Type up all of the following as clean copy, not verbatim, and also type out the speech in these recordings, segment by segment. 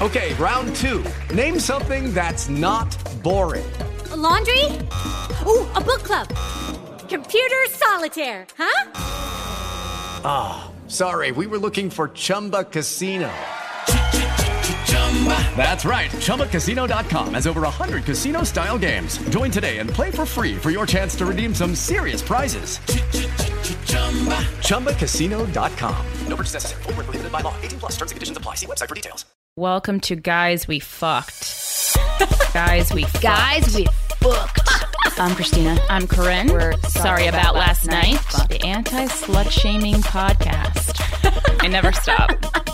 Okay, round two. Name something that's not boring. A laundry? Ooh, a book club. Computer solitaire, huh? Ah, sorry, we were looking for Chumba Casino. That's right, ChumbaCasino.com has over 100 casino-style games. Join today and play for free for your chance to redeem some serious prizes. ChumbaCasino.com. No purchase necessary. Void where prohibited by law. 18+ terms and conditions apply. See website for details. Welcome to Guys We Fucked. Guys We Fucked. Guys We Fucked. I'm Christina. I'm Corinne. We're sorry about last night. The anti-slut-shaming podcast. I never stop.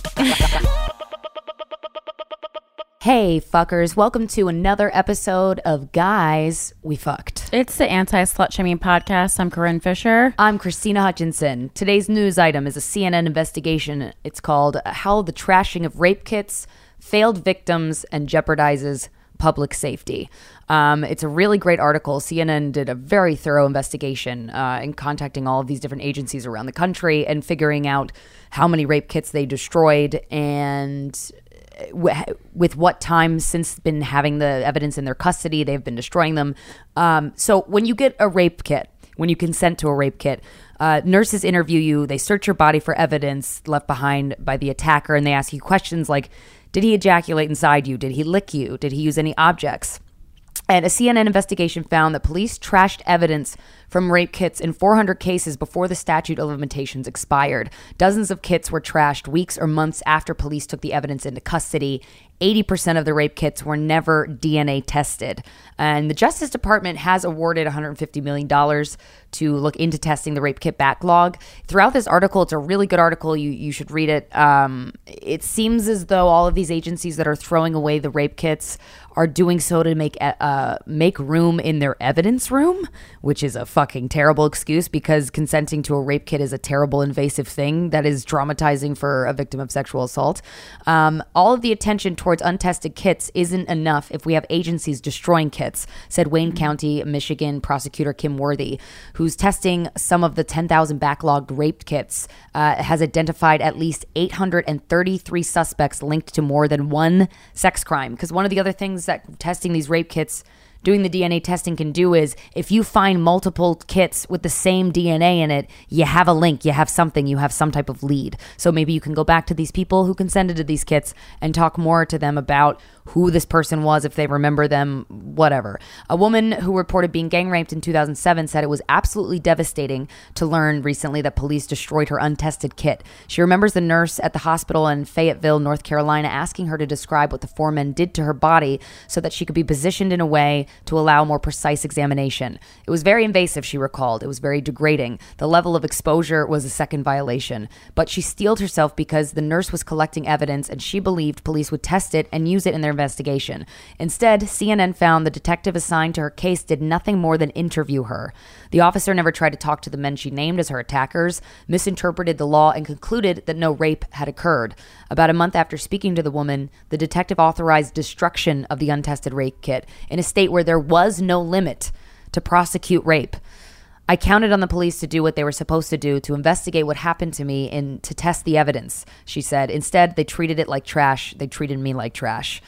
Hey, fuckers. Welcome to another episode of Guys We Fucked. It's the anti-slut-shaming podcast. I'm Corinne Fisher. I'm Christina Hutchinson. Today's news item is a CNN investigation. It's called How the Trashing of Rape Kits Failed Victims and Jeopardizes Public Safety. It's a really great article. CNN did a very thorough investigation in contacting all of these different agencies around the country and figuring out how many rape kits they destroyed and with what time since been having the evidence in their custody, they've been destroying them. So when you get a rape kit, when you consent to a rape kit, nurses interview you, they search your body for evidence left behind by the attacker, and they ask you questions like, did he ejaculate inside you? Did he lick you? Did he use any objects? And a CNN investigation found that police trashed evidence from rape kits in 400 cases before the statute of limitations expired. Dozens of kits were trashed weeks or months after police took the evidence into custody. 80% of the rape kits were never DNA tested. And the Justice Department has awarded $150 million to look into testing the rape kit backlog. Throughout this article, it's a really good article. You should read it. It seems as though all of these agencies that are throwing away the rape kits are doing so to make room in their evidence room, which is a fucking terrible excuse because consenting to a rape kit is a terrible invasive thing that is traumatizing for a victim of sexual assault. All of the attention towards untested kits isn't enough if we have agencies destroying kits, said Wayne County, Michigan prosecutor Kim Worthy, who's testing some of the 10,000 backlogged rape kits, has identified at least 833 suspects linked to more than one sex crime. Because one of the other things that testing these rape kits, doing the DNA testing can do is if you find multiple kits with the same DNA in it, you have a link, you have something, you have some type of lead. So maybe you can go back to these people who consented to these kits and talk more to them about who this person was, if they remember them, whatever. A woman who reported being gang raped in 2007 said it was absolutely devastating to learn recently that police destroyed her untested kit. She remembers the nurse at the hospital in Fayetteville, North Carolina, asking her to describe what the four men did to her body so that she could be positioned in a way to allow more precise examination. It was very invasive, she recalled. It was very degrading. The level of exposure was a second violation. But she steeled herself because the nurse was collecting evidence and she believed police would test it and use it in their investigation. Instead, CNN found the detective assigned to her case did nothing more than interview her. The officer never tried to talk to the men she named as her attackers, misinterpreted the law, and concluded that no rape had occurred. About a month after speaking to the woman, the detective authorized destruction of the untested rape kit in a state where there was no limit to prosecute rape. I counted on the police to do what they were supposed to do, to investigate what happened to me and to test the evidence, she said. Instead, they treated it like trash. They treated me like trash.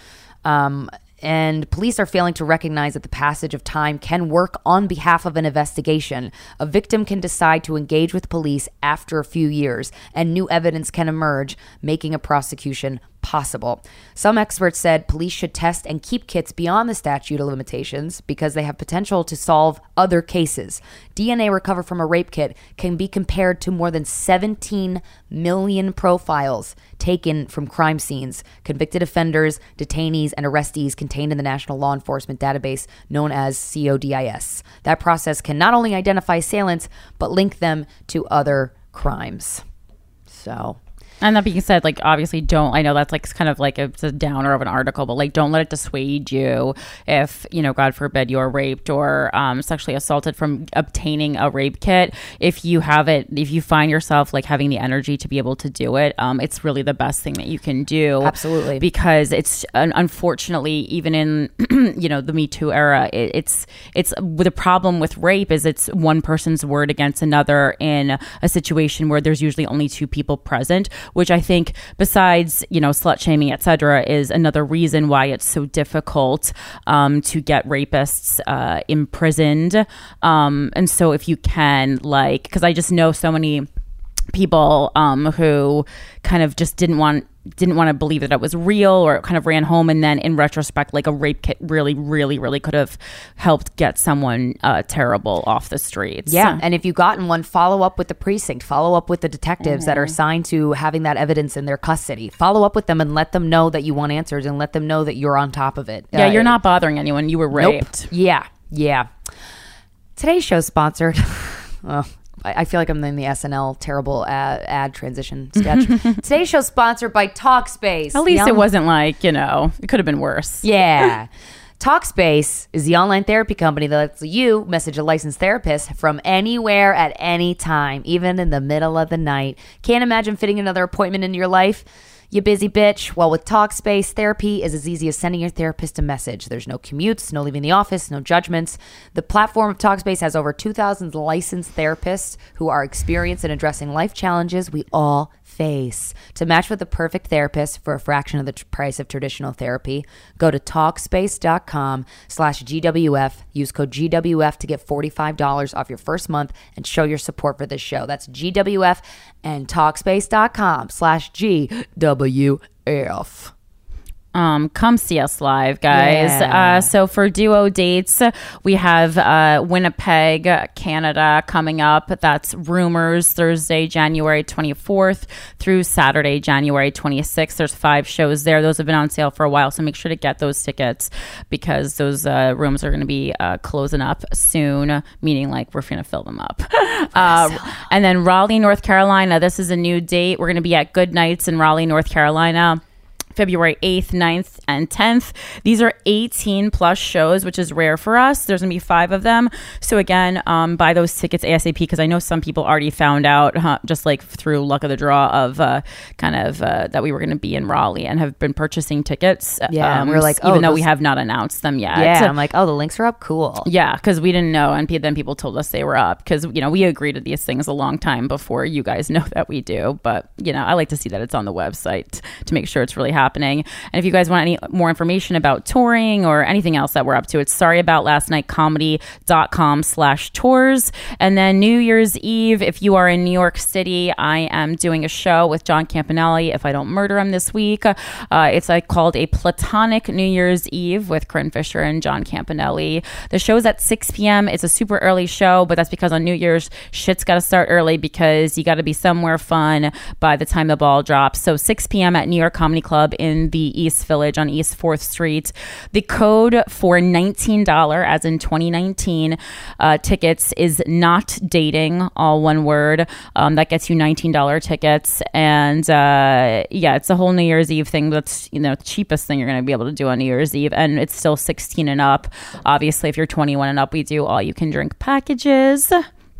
And police are failing to recognize that the passage of time can work on behalf of an investigation. A victim can decide to engage with police after a few years, and new evidence can emerge, making a prosecution possible. Some experts said police should test and keep kits beyond the statute of limitations because they have potential to solve other cases. DNA recovered from a rape kit can be compared to more than 17 million profiles taken from crime scenes, convicted offenders, detainees, and arrestees contained in the National Law Enforcement Database known as CODIS. That process can not only identify assailants, but link them to other crimes. So... And that being said, like, obviously I know that's like kind of like it's a downer of an article, but like, don't let it dissuade you if, you know, God forbid you're raped or sexually assaulted from obtaining a rape kit. If you find yourself like having the energy to be able to do it, it's really the best thing that you can do. Absolutely. Because it's unfortunately, even in, you know, the Me Too era, it's the problem with rape is it's one person's word against another in a situation where there's usually only two people present. which I think, besides, slut shaming, etc., is another reason why it's so difficult to get rapists imprisoned. And so if you can, because I just know so many people who kind of just didn't want to believe that it was real, or kind of ran home, and then in retrospect, like, a rape kit really, really, really could have helped get someone terrible off the streets. Yeah, and if you've gotten one, follow up with the precinct, follow up with the detectives that are assigned to having that evidence in their custody. Follow up with them and let them know that you want answers, and let them know that you're on top of it. Yeah, you're not bothering anyone. You were raped. Nope. Yeah. Today's show's sponsored. I feel like I'm in the SNL terrible ad transition sketch. Today's show's sponsored by Talkspace. At least it wasn't it could have been worse. Yeah. Talkspace is the online therapy company that lets you message a licensed therapist from anywhere at any time, even in the middle of the night. Can't imagine fitting another appointment into your life? You busy bitch. Well, with Talkspace, therapy is as easy as sending your therapist a message. There's no commutes, no leaving the office, no judgments. The platform of Talkspace has over 2,000 licensed therapists who are experienced in addressing life challenges we all face. To match with the perfect therapist for a fraction of the price of traditional therapy, go to Talkspace.com/GWF. Use code GWF to get $45 off your first month and show your support for this show. That's GWF and Talkspace.com/GWF. Come see us live, guys. Yeah. So for duo dates, we have Winnipeg, Canada coming up. That's Rumors, Thursday, January 24th through Saturday, January 26th. There's 5 shows there. Those have been on sale for a while, so make sure to get those tickets, because those rooms are going to be closing up soon, meaning we're going to fill them up. And then Raleigh, North Carolina. This is a new date. We're going to be at Good Nights in Raleigh, North Carolina, February 8th, 9th, and 10th. These are 18 plus shows, which is rare for us. There's going to be 5 of them. So again, buy those tickets ASAP, because I know some people already found out, just through luck of the draw, of that we were going to be in Raleigh and have been purchasing tickets. Yeah, we're like, even though we have not announced them yet. Yeah, I'm like, the links are up. Cool. Yeah, because we didn't know, and then people told us they were up, because we agree to these things a long time before you guys know that we do. But I like to see that it's on the website to make sure it's really happening. And if you guys want any more information about touring or anything else that we're up to, it's sorryaboutlastnightcomedy.com/tours. And then New Year's Eve, if you are in New York City, I am doing a show with John Campanelli, If I Don't Murder Him, this week. It's called A Platonic New Year's Eve with Corinne Fisher and John Campanelli. The show's at 6 p.m. It's a super early show, but that's because on New Year's, shit's got to start early, because you got to be somewhere fun by the time the ball drops. So 6 p.m. at New York Comedy Club in the East Village on East 4th Street. The code for $19, as in 2019, tickets is not dating, all one word. That gets you $19 tickets. And it's a whole New Year's Eve thing. That's the cheapest thing you're going to be able to do on New Year's Eve. And it's still 16 and up. Obviously, if you're 21 and up, we do all you can drink packages.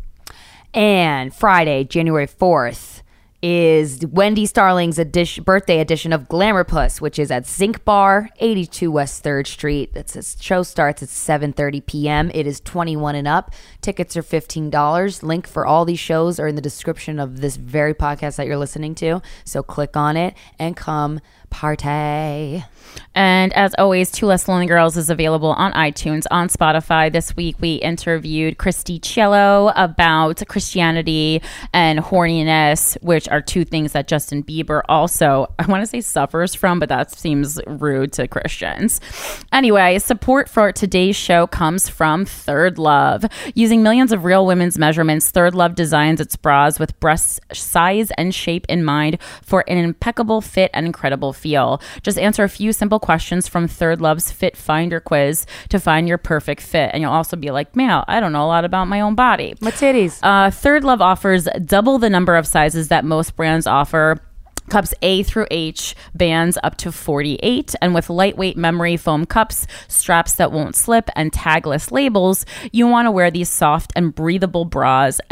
And Friday, January 4th, is Wendy Starling's birthday edition of Glamour Puss, which is at Zinc Bar, 82 West 3rd Street. Its show starts at 7:30 p.m. It is 21 and up. Tickets are $15. Link for all these shows are in the description of this very podcast that you're listening to. So click on it and come party. And as always, Two Less Lonely Girls is available on iTunes, on Spotify. This week we interviewed Christy Cielo about Christianity and horniness, which are 2 things that Justin Bieber also, I want to say, suffers from, but that seems rude to Christians. Anyway, support for today's show comes from Third Love. Using millions of real women's measurements, Third Love designs its bras with breast size and shape in mind for an impeccable fit and incredible feel. Just answer a few simple questions from Third Love's Fit Finder quiz to find your perfect fit. And you'll also be like, man, I don't know a lot about my own body. My titties. Third Love offers double the number of sizes that most brands offer. Cups A through H, bands up to 48, and with lightweight memory foam cups, straps that won't slip, and tagless labels, you want to wear these soft and breathable bras and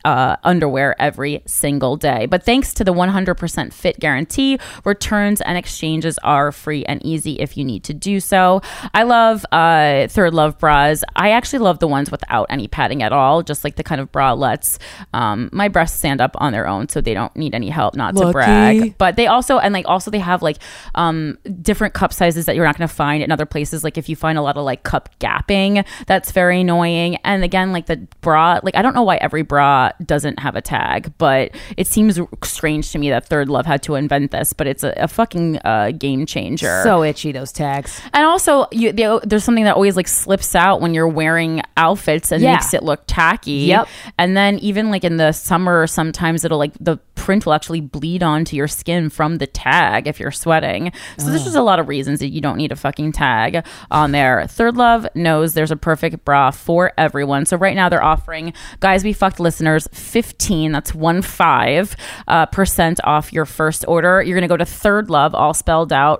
underwear every single day. But thanks to the 100% fit guarantee, returns and exchanges are free and easy if you need to do so. I love Third Love bras. I actually love the ones without any padding at all, just like the kind of bra lets my breasts stand up on their own, so they don't need any help. Not to brag, but they also they have like different cup sizes that you're not going to find in other places. Like if you find a lot of like cup gapping, that's very annoying. And again, like the bra, like I don't know why every bra doesn't have a tag, but it seems strange to me that Third Love had to invent this, but it's a fucking game changer. So itchy, those tags. And also there's something that always like slips out when you're wearing outfits and makes it look tacky. Yep. And then even like in the summer, sometimes it'll like the print will actually bleed onto your skin from the tag if you're sweating. So there's just a lot of reasons that you don't need a fucking tag on there. Third Love knows there's a perfect bra for everyone. So right now they're offering Guys We Fucked listeners 15, that's 15% off your first order. You're going to go to Third Love, all spelled out,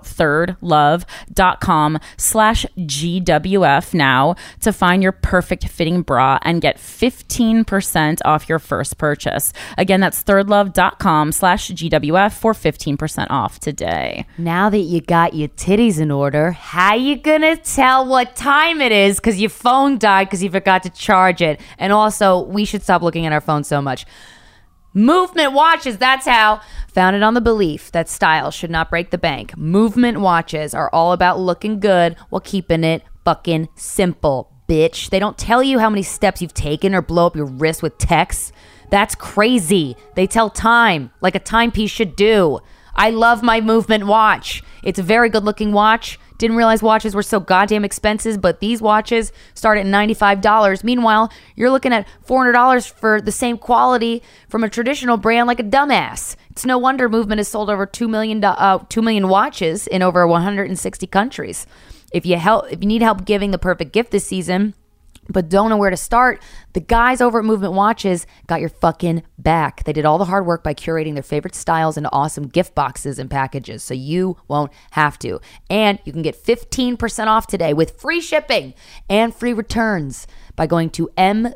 thirdlove.com/GWF now to find your perfect fitting bra and get 15% off your first purchase. Again, that's thirdlove.com/GWF for 15% off today. Now that you got your titties in order, how you gonna tell what time it is because your phone died because you forgot to charge it? And also, we should stop looking at our phone so much. Movement watches, that's how. Founded on the belief that style should not break the bank, Movement watches are all about looking good while keeping it fucking simple, bitch. They don't tell you how many steps you've taken or blow up your wrist with texts. That's crazy. They tell time like a timepiece should do. I love my Movement watch. It's a very good looking watch. Didn't realize watches were so goddamn expensive, but these watches start at $95. Meanwhile, you're looking at $400 for the same quality from a traditional brand like a dumbass. It's no wonder Movement has sold over 2 million watches in over 160 countries. If you need help giving the perfect gift this season, but don't know where to start, the guys over at Movement Watches got your fucking back. They did all the hard work by curating their favorite styles into awesome gift boxes and packages, so you won't have to. And you can get 15% off today with free shipping and free returns by going to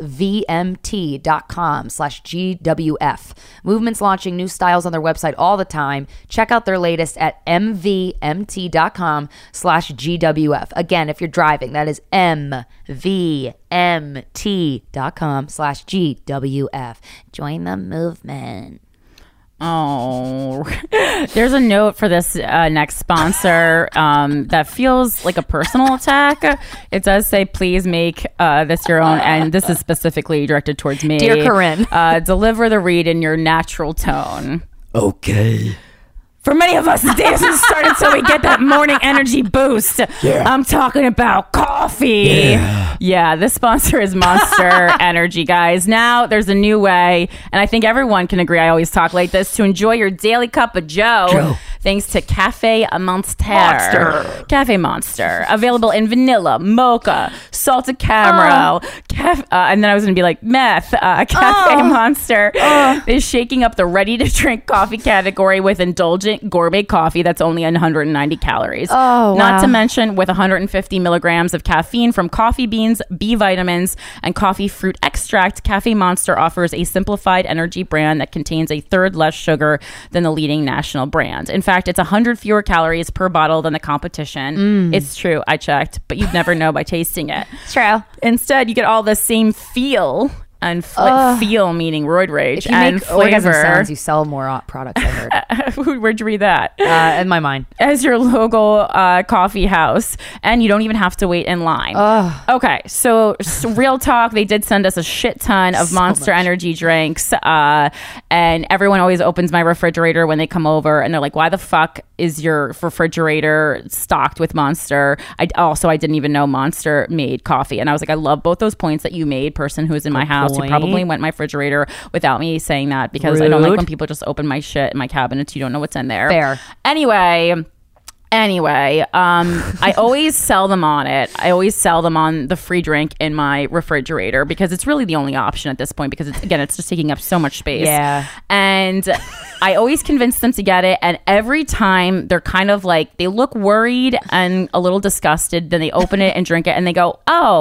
mvmt.com/GWF. Movement's launching new styles on their website all the time. Check out their latest at mvmt.com/GWF. Again, if you're driving, that is mvmt.com/GWF. Join the movement. Oh, there's a note for this next sponsor that feels like a personal attack. It does say, please make this your own. And this is specifically directed towards me. Dear Corinne. Deliver the read in your natural tone. Okay. For many of us, the day hasn't started so we get that morning energy boost. Yeah. I'm talking about coffee. Yeah, this sponsor is Monster Energy, guys. Now there's a new way, and I think everyone can agree, I always talk like this, to enjoy your daily cup of Joe. Thanks to Cafe Monster. Cafe Monster. Available in vanilla, mocha, salted caramel, and then I was going to be like meth. Cafe Monster is shaking up the ready-to-drink coffee category with indulgent gourmet coffee that's only 190 calories. Oh, wow. Not to mention with 150 milligrams of caffeine from coffee beans, B vitamins, and coffee fruit extract, Cafe Monster offers a simplified energy brand that contains a third less sugar than the leading national brand. In fact, it's 100 fewer calories per bottle than the competition. It's true. I checked, but you'd never know by tasting it. It's true. Instead, you get all the same feel and feel, meaning roid rage, If you and make orgasm flavor. sounds, you sell more products, I heard. Where'd you read that? In my mind. As your local coffee house, and you don't even have to wait in line. Okay, so real talk, they did send us a shit ton of Monster Energy drinks, and everyone always opens my refrigerator when they come over, and they're like, why the fuck is your refrigerator stocked with Monster? I didn't even know Monster made coffee, and I was like, I love both those points that you made, person who is in my house, who probably went in my refrigerator without me saying that, because I don't like when people just open my shit in my cabinets. You don't know what's in there. Fair. Anyway, I always sell them on it. I always sell them on the free drink in my refrigerator because it's really the only option at this point, because it's just taking up so much space. Yeah. And I always convince them to get it, and every time they're kind of like, they look worried and a little disgusted, then they open it and drink it and they go, oh,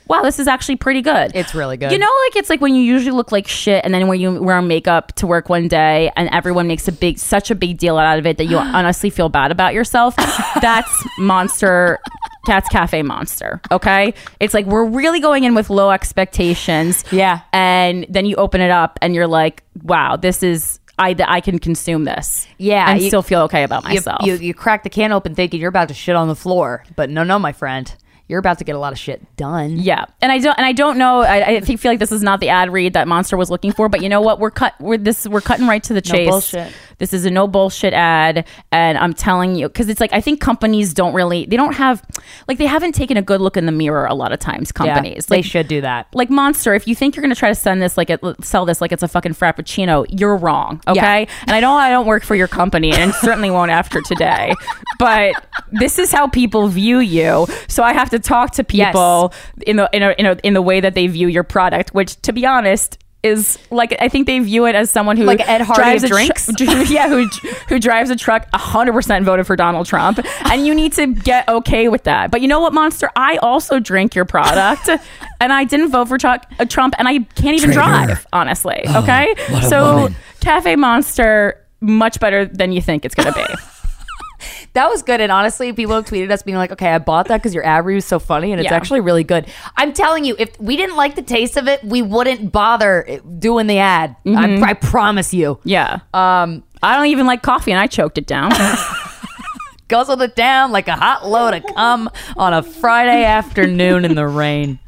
wow, this is actually pretty good. It's really good. You know, like it's like when you usually look like shit, and then when you wear makeup to work one day, and everyone makes such a big deal out of it that you honestly feel bad about yourself. That's Monster. Cat's Cafe Monster. Okay, it's like we're really going in with low expectations. Yeah, and then you open it up, and you're like, wow, this is. I can consume this. Yeah, and still feel okay about myself. You crack the can open thinking you're about to shit on the floor, but no, my friend. You're about to get a lot of shit done. Yeah, and I don't know. I feel like this is not the ad read that Monster was looking for, but you know what? We're cutting right to the chase. No bullshit. This is a no bullshit ad, and I'm telling you, because it's like I think companies they haven't taken a good look in the mirror a lot of times. Companies, they should do that. Like Monster, if you think you're going to try to sell this like it's a fucking frappuccino, you're wrong. Okay, yeah. And I don't work for your company, and certainly won't after today. But this is how people view you, so I have to talk to people in the way that they view your product, which, to be honest, is like I think they view it as someone who like Ed Hardy of drinks, who drives a truck 100% voted for Donald Trump, and you need to get okay with that. But you know what, Monster? I also drink your product, and I didn't vote for Trump, and I can't even drive, honestly. Okay, so Cafe Monster, much better than you think it's gonna be. That was good. And honestly, people have tweeted us being like, okay, I bought that because your ad review is so funny and it's actually really good. I'm telling you, if we didn't like the taste of it, we wouldn't bother doing the ad. I promise you. Yeah. I don't even like coffee and I choked it down. Guzzled it down like a hot load of cum on a Friday afternoon in the rain.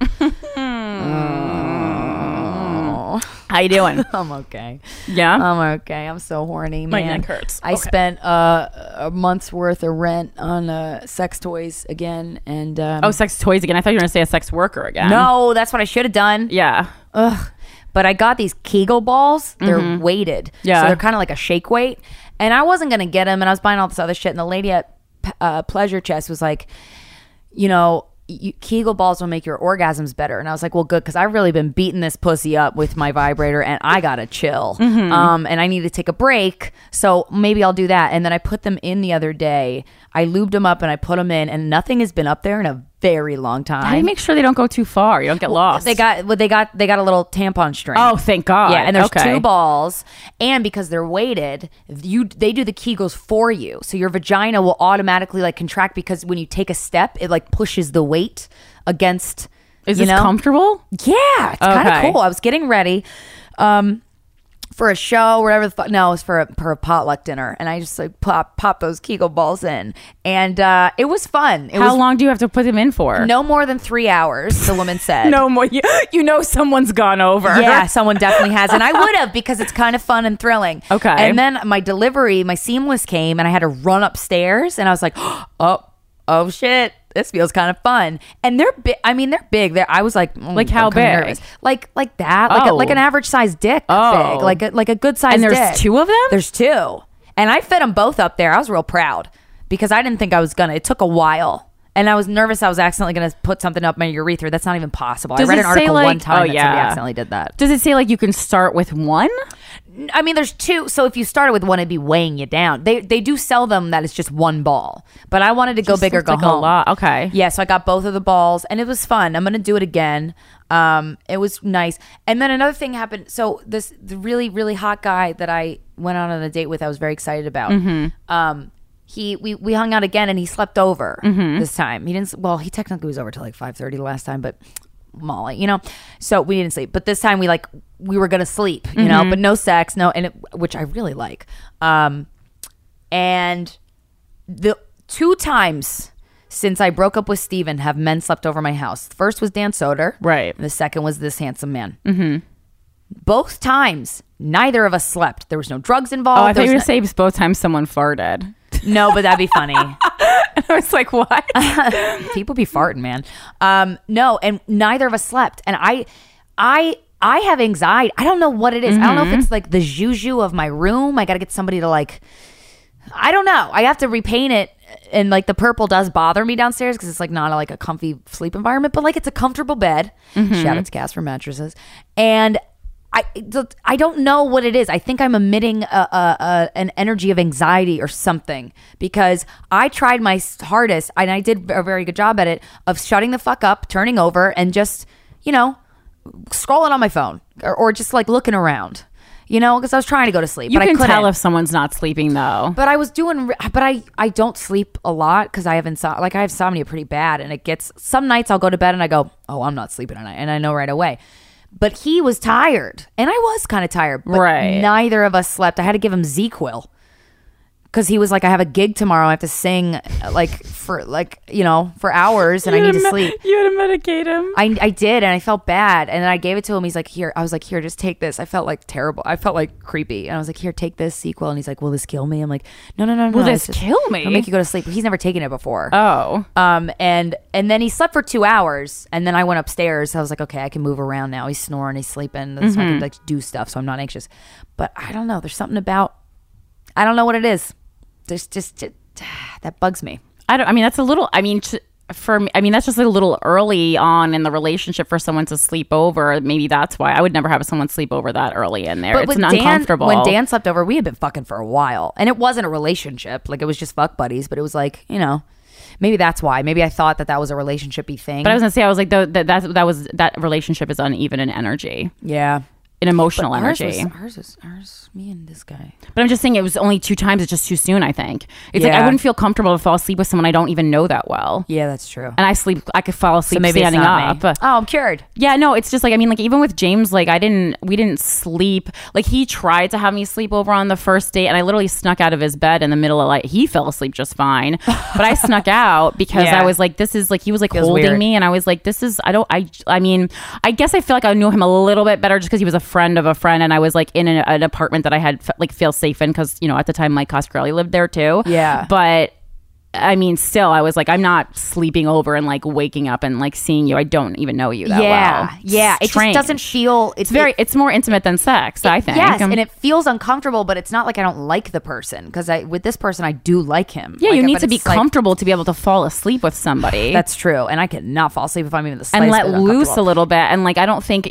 How you doing? I'm okay. Yeah? I'm okay. I'm so horny, man. My neck hurts. I spent a month's worth of rent on sex toys again. And sex toys again. I thought you were going to say a sex worker again. No, that's what I should have done. Yeah. Ugh. But I got these Kegel balls. They're weighted. Yeah. So they're kind of like a shake weight. And I wasn't going to get them. And I was buying all this other shit. And the lady at Pleasure Chest was like, Kegel balls will make your orgasms better. And I was like, well, good, because I've really been beating this pussy up with my vibrator and I gotta chill. And I need to take a break, so maybe I'll do that. And then I put them in the other day. I lubed them up and I put them in, and nothing has been up there in a very long time. How do you make sure they don't go too far? You don't get lost. They got a little tampon string. Oh, thank God. Yeah, and there's two balls, and because they're weighted, they do the Kegels for you, so your vagina will automatically like contract because when you take a step, it like pushes the weight against. Is this comfortable? Yeah, it's kind of cool. I was getting ready. For a show, whatever the fuck. No, it was for a potluck dinner, and I just like pop those Kegel balls in, and it was fun. How long do you have to put them in for? No more than 3 hours. The woman said. No more. You know, someone's gone over. Yeah, someone definitely has, and I would have because it's kind of fun and thrilling. Okay, and then my seamless came, and I had to run upstairs, and I was like, oh shit. This feels kind of fun, and they're big. I mean, they're big. I was like how big? Nervous. Like that, like an average size dick, big, like a good size. And there's dick. 2 of them. There's 2, and I fit them both up there. I was real proud because I didn't think I was gonna. It took a while, and I was nervous. I was accidentally gonna put something up my urethra. That's not even possible. I read an article one time that somebody accidentally did that. Does it say like you can start with 1? I mean, there's 2. So if you started with 1, it'd be weighing you down. They do sell them that it's just 1 ball. But I wanted to go big or go home. A lot. Okay. Yeah, so I got both of the balls, and it was fun. I'm going to do it again. It was nice. And then another thing happened. So the really, really hot guy that I went on a date with, I was very excited about. We hung out again, and he slept over this time. He didn't. Well, he technically was over till like 5:30 the last time, but Molly, so we didn't sleep. But this time we were gonna sleep, but no sex, which I really like. And the 2 times since I broke up with Steven have men slept over my house. The first was Dan Soder, right? And the second was this handsome man. Both times, neither of us slept. There was no drugs involved. Oh, I thought you were gonna say both times someone farted. No, but that'd be funny. I was like, what? People be farting, man. No, and neither of us slept. And I have anxiety. I don't know what it is. I don't know if it's like the juju of my room. I got to get somebody to I don't know. I have to repaint it. And like the purple does bother me downstairs because it's like not a comfy sleep environment, but like it's a comfortable bed. Shout out to Casper mattresses. And I don't know what it is. I think I'm emitting an energy of anxiety or something, because I tried my hardest and I did a very good job at it of shutting the fuck up, turning over, and just, scrolling on my phone or just like looking around, because I was trying to go to sleep. You but can I couldn't. tell if someone's not sleeping though. But I was I don't sleep a lot because I have insomnia pretty bad, and it gets, some nights I'll go to bed and I go, oh, I'm not sleeping tonight, and I know right away. But he was tired, and I was kind of tired, but right. Neither of us slept. I had to give him ZQL because he was like, I have a gig tomorrow. I have to sing for hours, and I need to sleep. You had to medicate him. I did, and I felt bad, and then I gave it to him. He's like, here. I was like, here, just take this. I felt like terrible. I felt like creepy, and I was like, here, take this ZQL. And he's like, will this kill me? I'm like, no. Will this kill me? It'll make you go to sleep. He's never taken it before. Oh. And then he slept for 2 hours, and then I went upstairs. I was like, okay, I can move around now. He's snoring, he's sleeping, so I can do stuff, so I'm not anxious. But I don't know. There's something about, I don't know what it is. There's just that bugs me. That's a little. For me, that's just a little early on in the relationship for someone to sleep over. Maybe that's why I would never have someone sleep over that early in there. It's uncomfortable. When Dan slept over, we had been fucking for a while, and it wasn't a relationship. Like, it was just fuck buddies, but it was like, maybe that's why. Maybe I thought that was a relationship-y thing. But I was gonna say, I was like, that relationship is uneven in energy. Yeah. In emotional energy. Ours, me and this guy. But I'm just saying, it was only 2 times. It's just too soon, I think. It's like I wouldn't feel comfortable to fall asleep with someone I don't even know that well. Yeah, that's true. And I could fall asleep maybe standing up. Oh, I'm cured. Yeah, no, it's just like, even with James, like we didn't sleep. Like, he tried to have me sleep over on the first date, and I literally snuck out of his bed in the middle of he fell asleep just fine. But I snuck out because I was like, this is like, he was like feels holding weird. me, and I was like, this is, I guess I feel like I knew him a little bit better just because he was a friend of a friend, and I was like in an apartment that I had feel safe in because at the time Mike Coscarelli lived there too. Yeah, but still, I was like, I'm not sleeping over and like waking up and like seeing you. I don't even know you that well. Yeah, it just doesn't feel. It's more intimate than sex, I think. Yes, and it feels uncomfortable, but it's not like I don't like the person, because with this person I do like him. Yeah, you need to be comfortable to be able to fall asleep with somebody. That's true, and I cannot fall asleep if I'm even the slightest and let loose a little bit. And like, I think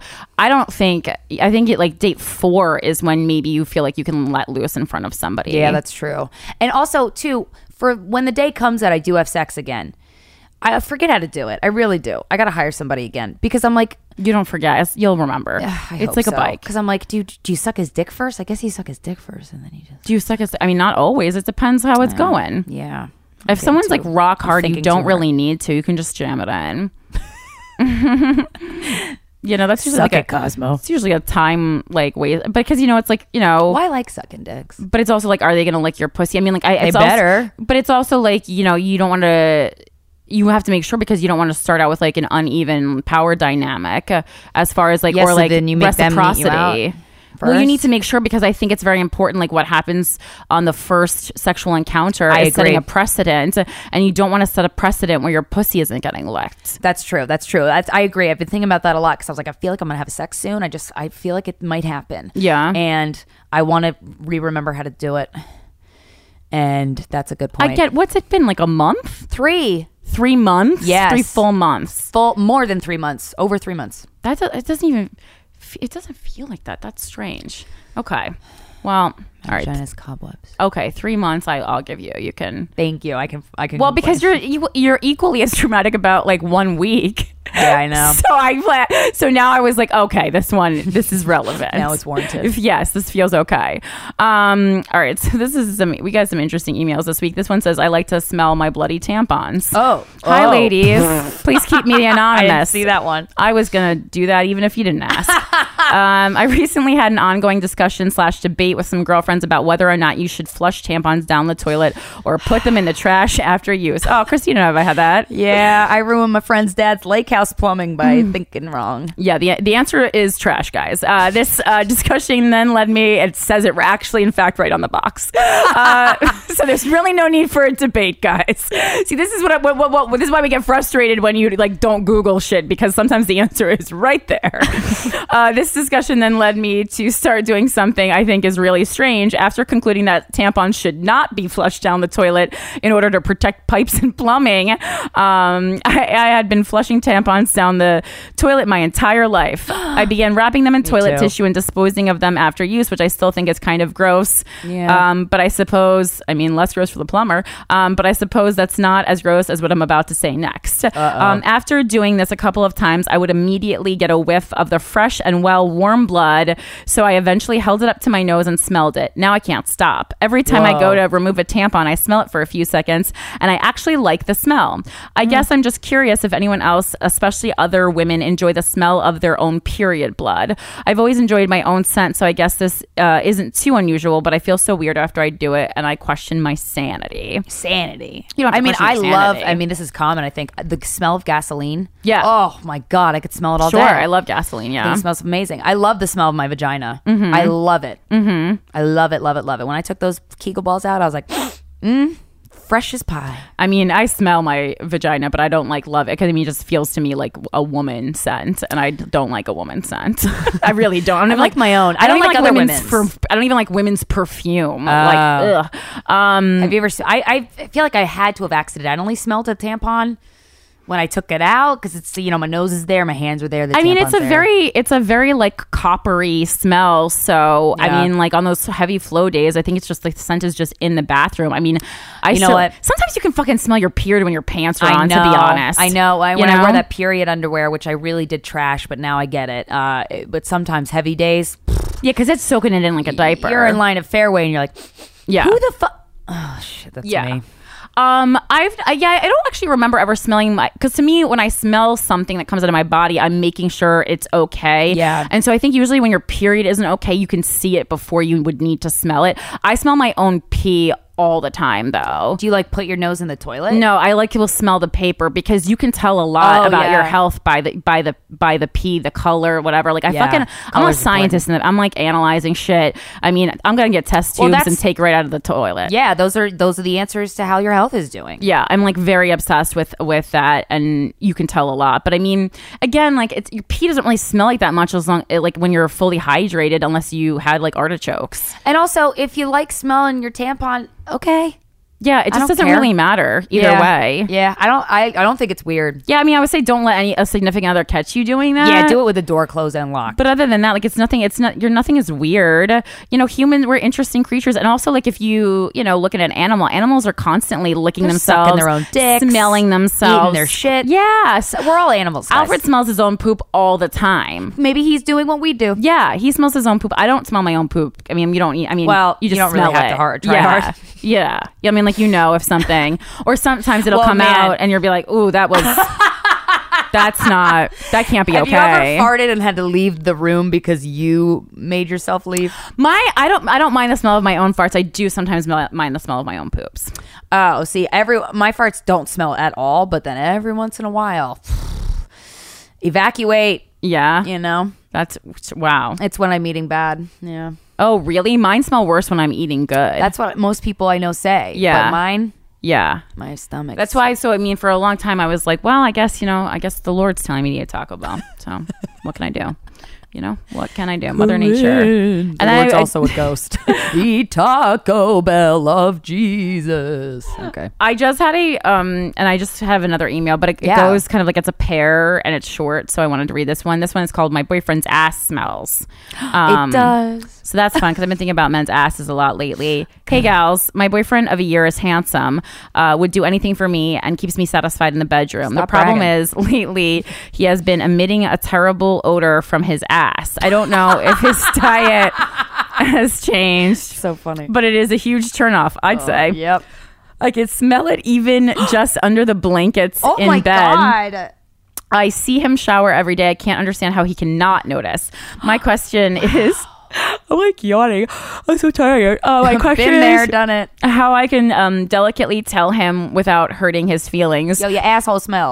like date 4 is when maybe you feel like you can let loose in front of somebody. Yeah, that's true. And also too, for when the day comes that I do have sex again, I forget how to do it. I really do. I got to hire somebody again, because I'm like, you don't forget. You'll remember. It's like a bike. Because I'm like, do you suck his dick first? I guess he suck his dick first, and then he just. Do you suck his? Not always. It depends how it's going. Yeah. If someone's like rock hard, you don't really need to. You can just jam it in. That's usually suck it, Cosmo. It's usually a time like way, because it's like Well, I like sucking dicks, but it's also like, are they gonna lick your pussy? They better. But it's also like you don't want to. You have to make sure, because you don't want to start out with like an uneven power dynamic as far as like, or so like then you make reciprocity. Them meet you out. Well, you need to make sure, because I think it's very important, like what happens on the first sexual encounter is setting a precedent, and you don't want to set a precedent where your pussy isn't getting licked. That's true. I agree. I've been thinking about that a lot, because I was like, I feel like I'm going to have sex soon. I feel like it might happen. Yeah. And I want to remember how to do it. And that's a good point. What's it been, like a month? 3 months? Yes. 3 full months. More than 3 months. Over 3 months. It doesn't feel like that. That's strange. Okay. Well, all right. Vagina's cobwebs. Okay, 3 months. I'll give you. You can. Thank you. I can. Well, complain. because you're equally as traumatic about like 1 week. Yeah, I know. So now I was like, okay, this is relevant. Now it's warranted. Yes, this feels okay. All right, so we got some interesting emails this week. This one says, I like to smell my bloody tampons. Hi, ladies. Please keep me anonymous. I didn't see that one. I was gonna do that even if you didn't ask. I recently had an ongoing discussion / debate with some girlfriends about whether or not you should flush tampons down the toilet or put them in the trash after use. Oh, Christina, have I had that? Yeah, I ruined my friend's dad's lake house plumbing by thinking wrong. Yeah, the answer is trash, guys. This discussion then led me, it says it actually, in fact, right on the box. So there's really no need for a debate, guys. See, this is this is why we get frustrated when telling you to like don't Google shit because sometimes the answer is right there. This discussion then led me to start doing something I think is really strange. After concluding that tampons should not be flushed down the toilet in order to protect pipes and plumbing, I had been flushing tampons down the toilet my entire life. I began wrapping them in toilet tissue and disposing of them after use, which I still think is kind of gross. Yeah. But I suppose, I mean, less gross for the plumber, but I suppose that's not as gross as what I'm about to say next. After doing this a couple of times, I would immediately get a whiff of the fresh and well warm blood, so I eventually held it up to my nose and smelled it. Now I can't stop. Every time I go to remove a tampon, I smell it for a few seconds, and I actually like the smell. I guess I'm just curious if anyone else, especially other women, enjoy the smell of their own period blood. I've always enjoyed my own scent, so I guess this isn't too unusual, but I feel so weird after I do it, and I question my sanity. Sanity. You don't have to question your sanity. This is common, I think. The smell of gasoline. Yeah. Oh my God, I could smell it all day. Sure, I love gasoline, I yeah. think it smells amazing. I love the smell of my vagina. I love it. I love it, love it, love it. When I took those Kegel balls out, I was like, fresh as pie. I mean, I smell my vagina, but I don't like love it because I mean, it just feels to me like a woman scent, and I don't like a woman scent. I really don't. I like my own. I don't like other women's. I don't even like women's perfume. Like, ugh. Have you ever? I feel like I had to have accidentally smelled a tampon when I took it out because it's my nose is there, my hands are there. I mean, it's a very like coppery smell. So I mean, like on those heavy flow days, I think it's just like the scent is just in the bathroom. I mean, what? Sometimes you can fucking smell your period when your pants are on. To be honest, I know. When I wore that period underwear, which I really did trash, but now I get it. But sometimes heavy days, yeah, because it's soaking it in like a diaper. You're in line of fairway, and you're like, yeah, who the fuck? Oh shit, that's me. I don't actually remember ever smelling because to me, when I smell something that comes out of my body, I'm making sure it's okay. Yeah. And so I think usually when your period isn't okay, you can see it before you would need to smell it. I smell my own pee all the time though. Do you like put your nose in the toilet? No, I like to smell the paper because you can tell a lot about your health by the pee, the color, whatever. Like I'm a scientist and I'm like analyzing shit. I mean, I'm gonna get test tubes and take it right out of the toilet. Yeah, those are the answers to how your health is doing. Yeah, I'm like very obsessed with that, and you can tell a lot. But I mean, again, like your pee doesn't really smell like that much as long like when you're fully hydrated, unless you had like artichokes. And also, if you like smelling your tampon, okay. Yeah, it just doesn't really matter either way. Yeah, I don't think it's weird. Yeah, I mean, I would say don't let a significant other catch you doing that. Yeah, do it with the door closed and locked. But other than that, like nothing is weird. Humans, we're interesting creatures, and also like if you look at an animal, animals are constantly licking themselves, sucking their own dicks, smelling themselves, eating their shit. Yeah, so we're all animals, guys. Alfred smells his own poop all the time. Maybe he's doing what we do. Yeah, he smells his own poop. I don't smell my own poop. I mean, you don't eat. I mean, well, you just don't smell really have to try hard. Yeah. I mean, like if something, or sometimes it'll come out and you'll be like, "Ooh, that can't be okay." Have you ever farted and had to leave the room because you made yourself leave? I don't mind the smell of my own farts. I do sometimes mind the smell of my own poops. Oh, see, my farts don't smell at all, but then every once in a while, evacuate. Yeah, that's wow. It's when I'm eating bad. Yeah. Oh, really? Mine smell worse when I'm eating good. That's what most people I know say. Yeah. But mine, yeah, my stomach. That's why. So I mean, for a long time, I was like, well, I guess the Lord's telling me to eat Taco Bell. So what can I do? What can I do? Mother Nature. And the Lord's also a ghost. The Taco Bell of Jesus. Okay. I just had and I just have another email, but it goes kind of like it's a pair and it's short. So I wanted to read this one. This one is called "My Boyfriend's Ass Smells." It does. So that's fun because I've been thinking about men's asses a lot lately. Hey gals, my boyfriend of a year is handsome, would do anything for me and keeps me satisfied in the bedroom. Stop the problem bragging. is lately he has been emitting a terrible odor from his ass. I don't know if his diet has changed. So funny. But it is a huge turnoff, I'd say. Yep. I could smell it even just under the blankets in my bed. God. I see him shower every day. I can't understand how he cannot notice. My question is... I'm like yawning. I'm so tired. My question Been there, is done it. How I can delicately tell him without hurting his feelings. Yo, your asshole smell.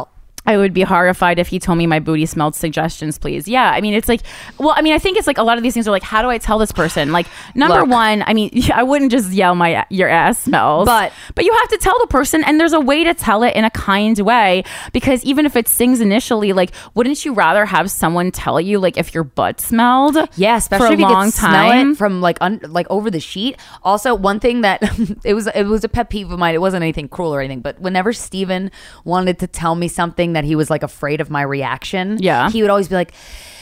I would be horrified if he told me my booty smelled. Suggestions, please. Yeah, I mean, it's like, well, I mean, I think it's like a lot of these things are like, how do I tell this person? Like, number one, I mean, I wouldn't just yell your ass smells, but you have to tell the person, and there's a way to tell it in a kind way, because even if it stings initially, like, wouldn't you rather have someone tell you like if your butt smelled? Yeah, especially for a if you long could smell time it from like over the sheet. Also, one thing that it was a pet peeve of mine. It wasn't anything cruel or anything, but whenever Steven wanted to tell me something that he was like afraid of my reaction, he would always be like,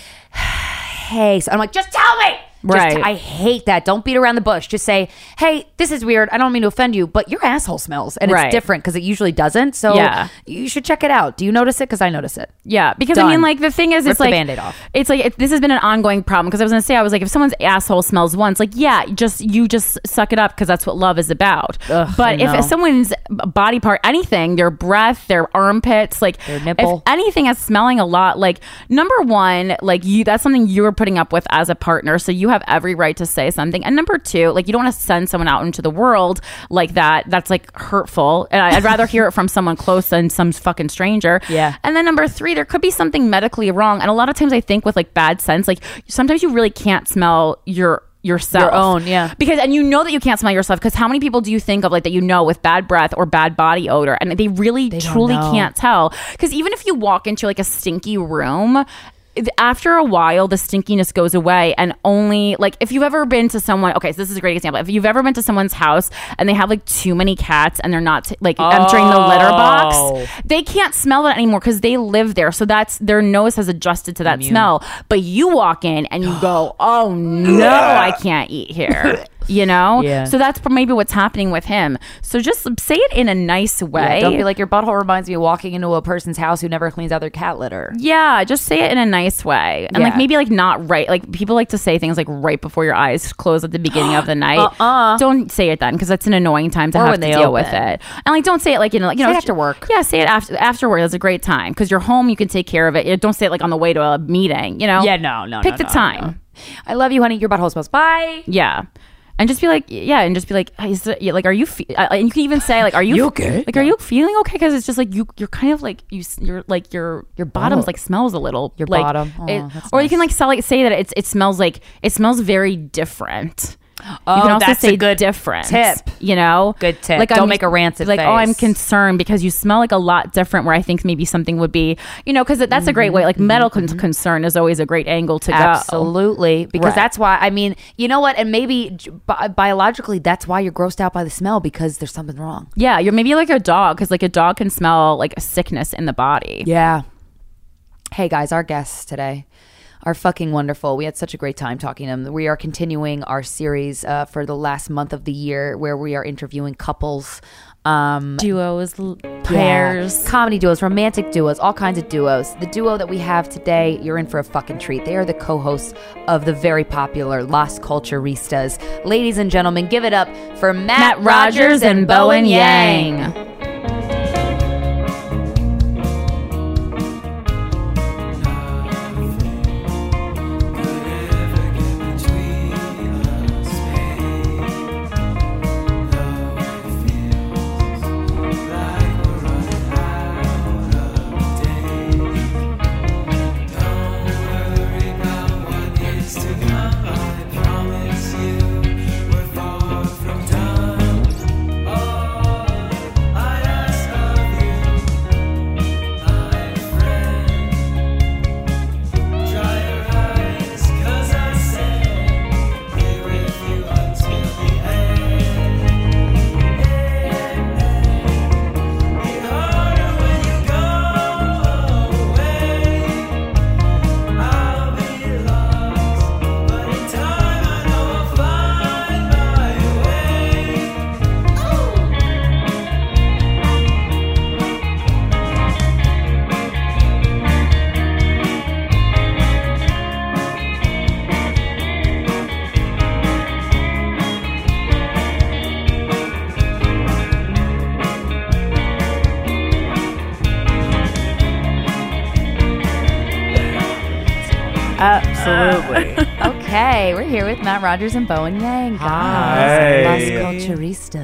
hey. So I'm like, just tell me. Right. I hate that. Don't beat around the bush. Just say, hey, this is weird. I don't mean to offend you, but your asshole smells. And it's different because it usually doesn't. So you should check it out. Do you notice it? Because I notice it. Yeah. Because I mean, like, the thing is, Rip it's the like, Band-Aid off. It's like, this has been an ongoing problem. Because I was going to say, I was like, if someone's asshole smells once, like, yeah, you just suck it up, because that's what love is about. But if someone's body part, anything, their breath, their armpits, like, their nipple, if anything is smelling a lot, like, number one, like, that's something you're putting up with as a partner. So you have every right to say something. And number two, like, you don't want to send someone out into the world like that. That's like hurtful. And I'd rather hear it from someone close than some fucking stranger. Yeah. And then number three, there could be something medically wrong. And a lot of times I think with like bad sense, like sometimes you really can't smell yourself. Your own, yeah. Because, and you know that you can't smell yourself, because how many people do you think of like that, you know, with bad breath or bad body odor, and they really truly can't tell. Because even if you walk into like a stinky room, after a while the stinkiness goes away. And only like, if you've ever been to someone, okay, so this is a great example, if you've ever been to someone's house and they have like too many cats and they're not entering the litter box, they can't smell it anymore because they live there, so that's their nose has adjusted to that smell. But you walk in and you go, oh no, I can't eat here. You know? Yeah. So that's maybe what's happening with him. So just say it in a nice way. Yeah, don't be like, your butthole reminds me of walking into a person's house who never cleans out their cat litter. Yeah, just say it in a nice way. And like maybe like not right. Like people like to say things like right before your eyes close at the beginning of the night. Don't say it then, because that's an annoying time to have to deal with it. And like don't say it like, you know, after work. Yeah, say it after work. That's a great time, because you're home, you can take care of it. Don't say it like on the way to a meeting, you know? Yeah, no. Pick the time. No. I love you, honey. Your butthole smells. Bye. Yeah. And just be like, like, are you and you can even say like, are you okay? Like, are you feeling okay? Because it's just like you're kind of like you're like your bottom's like smells a little. Your like, bottom. or nice. you can like say that it smells very different. Oh, you can also that's say a good different tip. You know, good tip. Like, don't make a rancid like, face. oh, I'm concerned because you smell like a lot different. Where I think maybe something would be, you know, because that's a great way. Like medical concern is always a great angle to go. Absolutely, because that's why. I mean, you know what? And maybe biologically, that's why you're grossed out by the smell, because there's something wrong. Yeah, you're maybe like a dog, because like a dog can smell like a sickness in the body. Yeah. Hey guys, our guests today are fucking wonderful. We had such a great time talking to them. We are continuing our series for the last month of the year, where we are interviewing couples, duos, pairs, comedy duos, romantic duos, all kinds of duos. The duo that we have today, you're in for a fucking treat. They are the co-hosts of the very popular Las Culturistas. Ladies and gentlemen, give it up for Matt Rogers and Bowen Yang. Absolutely. Okay, we're here with Matt Rogers and Bowen Yang. Hi. Las Culturistas.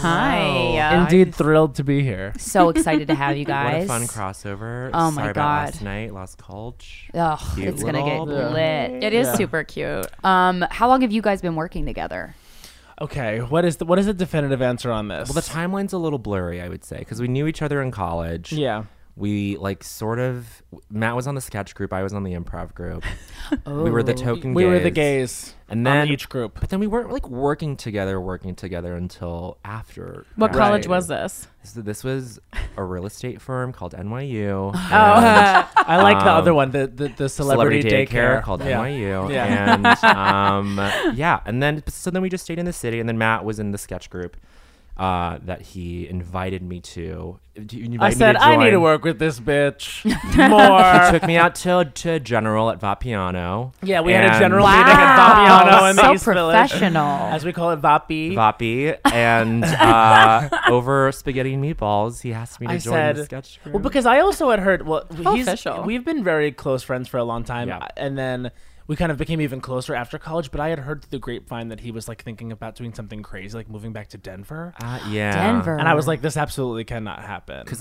Hi. Indeed, thrilled to be here. So excited to have you What a guys. fun crossover. Oh my Sorry about God. last night, Lost Culture. Oh, Cute it's gonna get little lit. It is super cute. How long have you guys been working together? Okay, what is the definitive answer on this? Well, the timeline's a little blurry, I would say, because we knew each other in college. Yeah. We Matt was on the sketch group, I was on the improv group. We were the token We gays. were the gays And on then each group. But then we weren't like working together until after. What grad. college was this? So this was a real estate firm called NYU. I like the other one, the celebrity daycare called Yeah. NYU. Yeah. And yeah, and then we just stayed in the city, and then Matt was in the sketch group that he invited me to. I said, I need to work with this bitch more. He took me out to General at Vapiano. Yeah, we had a And- general meeting at Vapiano in the so East Village. professional. As we call it, Vapi. Vapi, and over spaghetti and meatballs, he asked me to I join said, the sketch group. well, because I also had heard, official. we've been very close friends for a long time. Yeah. And then we kind of became even closer after college, but I had heard through the grapevine that he was like thinking about doing something crazy, like moving back to Denver. Yeah, Denver. And I was like, this absolutely cannot happen. because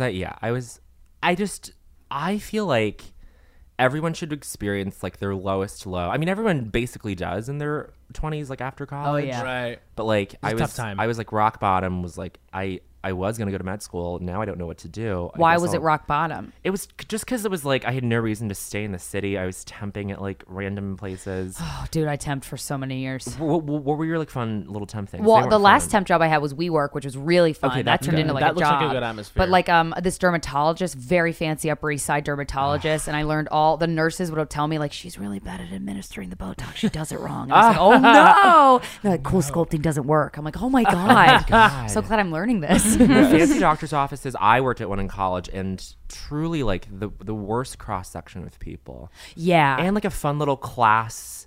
I feel like everyone should experience like their lowest low. I mean, everyone basically does in their 20s, like after college. yeah. Right. But like a tough time. I was like rock bottom. Was like I was gonna go to med school. Now I don't know what to do. Why was it rock bottom? It was just because it was like I had no reason to stay in the city. I was temping at like random places. Oh, dude, I temped for so many years. What were your like fun little temp things? They Well, weren't the last fun. temp job I had was WeWork, which was really fun. Okay, that that's turned good. into like That a looks job. like a good atmosphere. But like this dermatologist, very fancy Upper East Side dermatologist, and I learned all the nurses would tell me like she's really bad at administering the Botox. She does it wrong. And I was like, oh no, they're like cool sculpting doesn't work. I'm like, oh my god, so glad I'm learning this. Fancy doctor's offices. I worked at one in college, and truly like the worst cross section of people. Yeah, And like a fun little class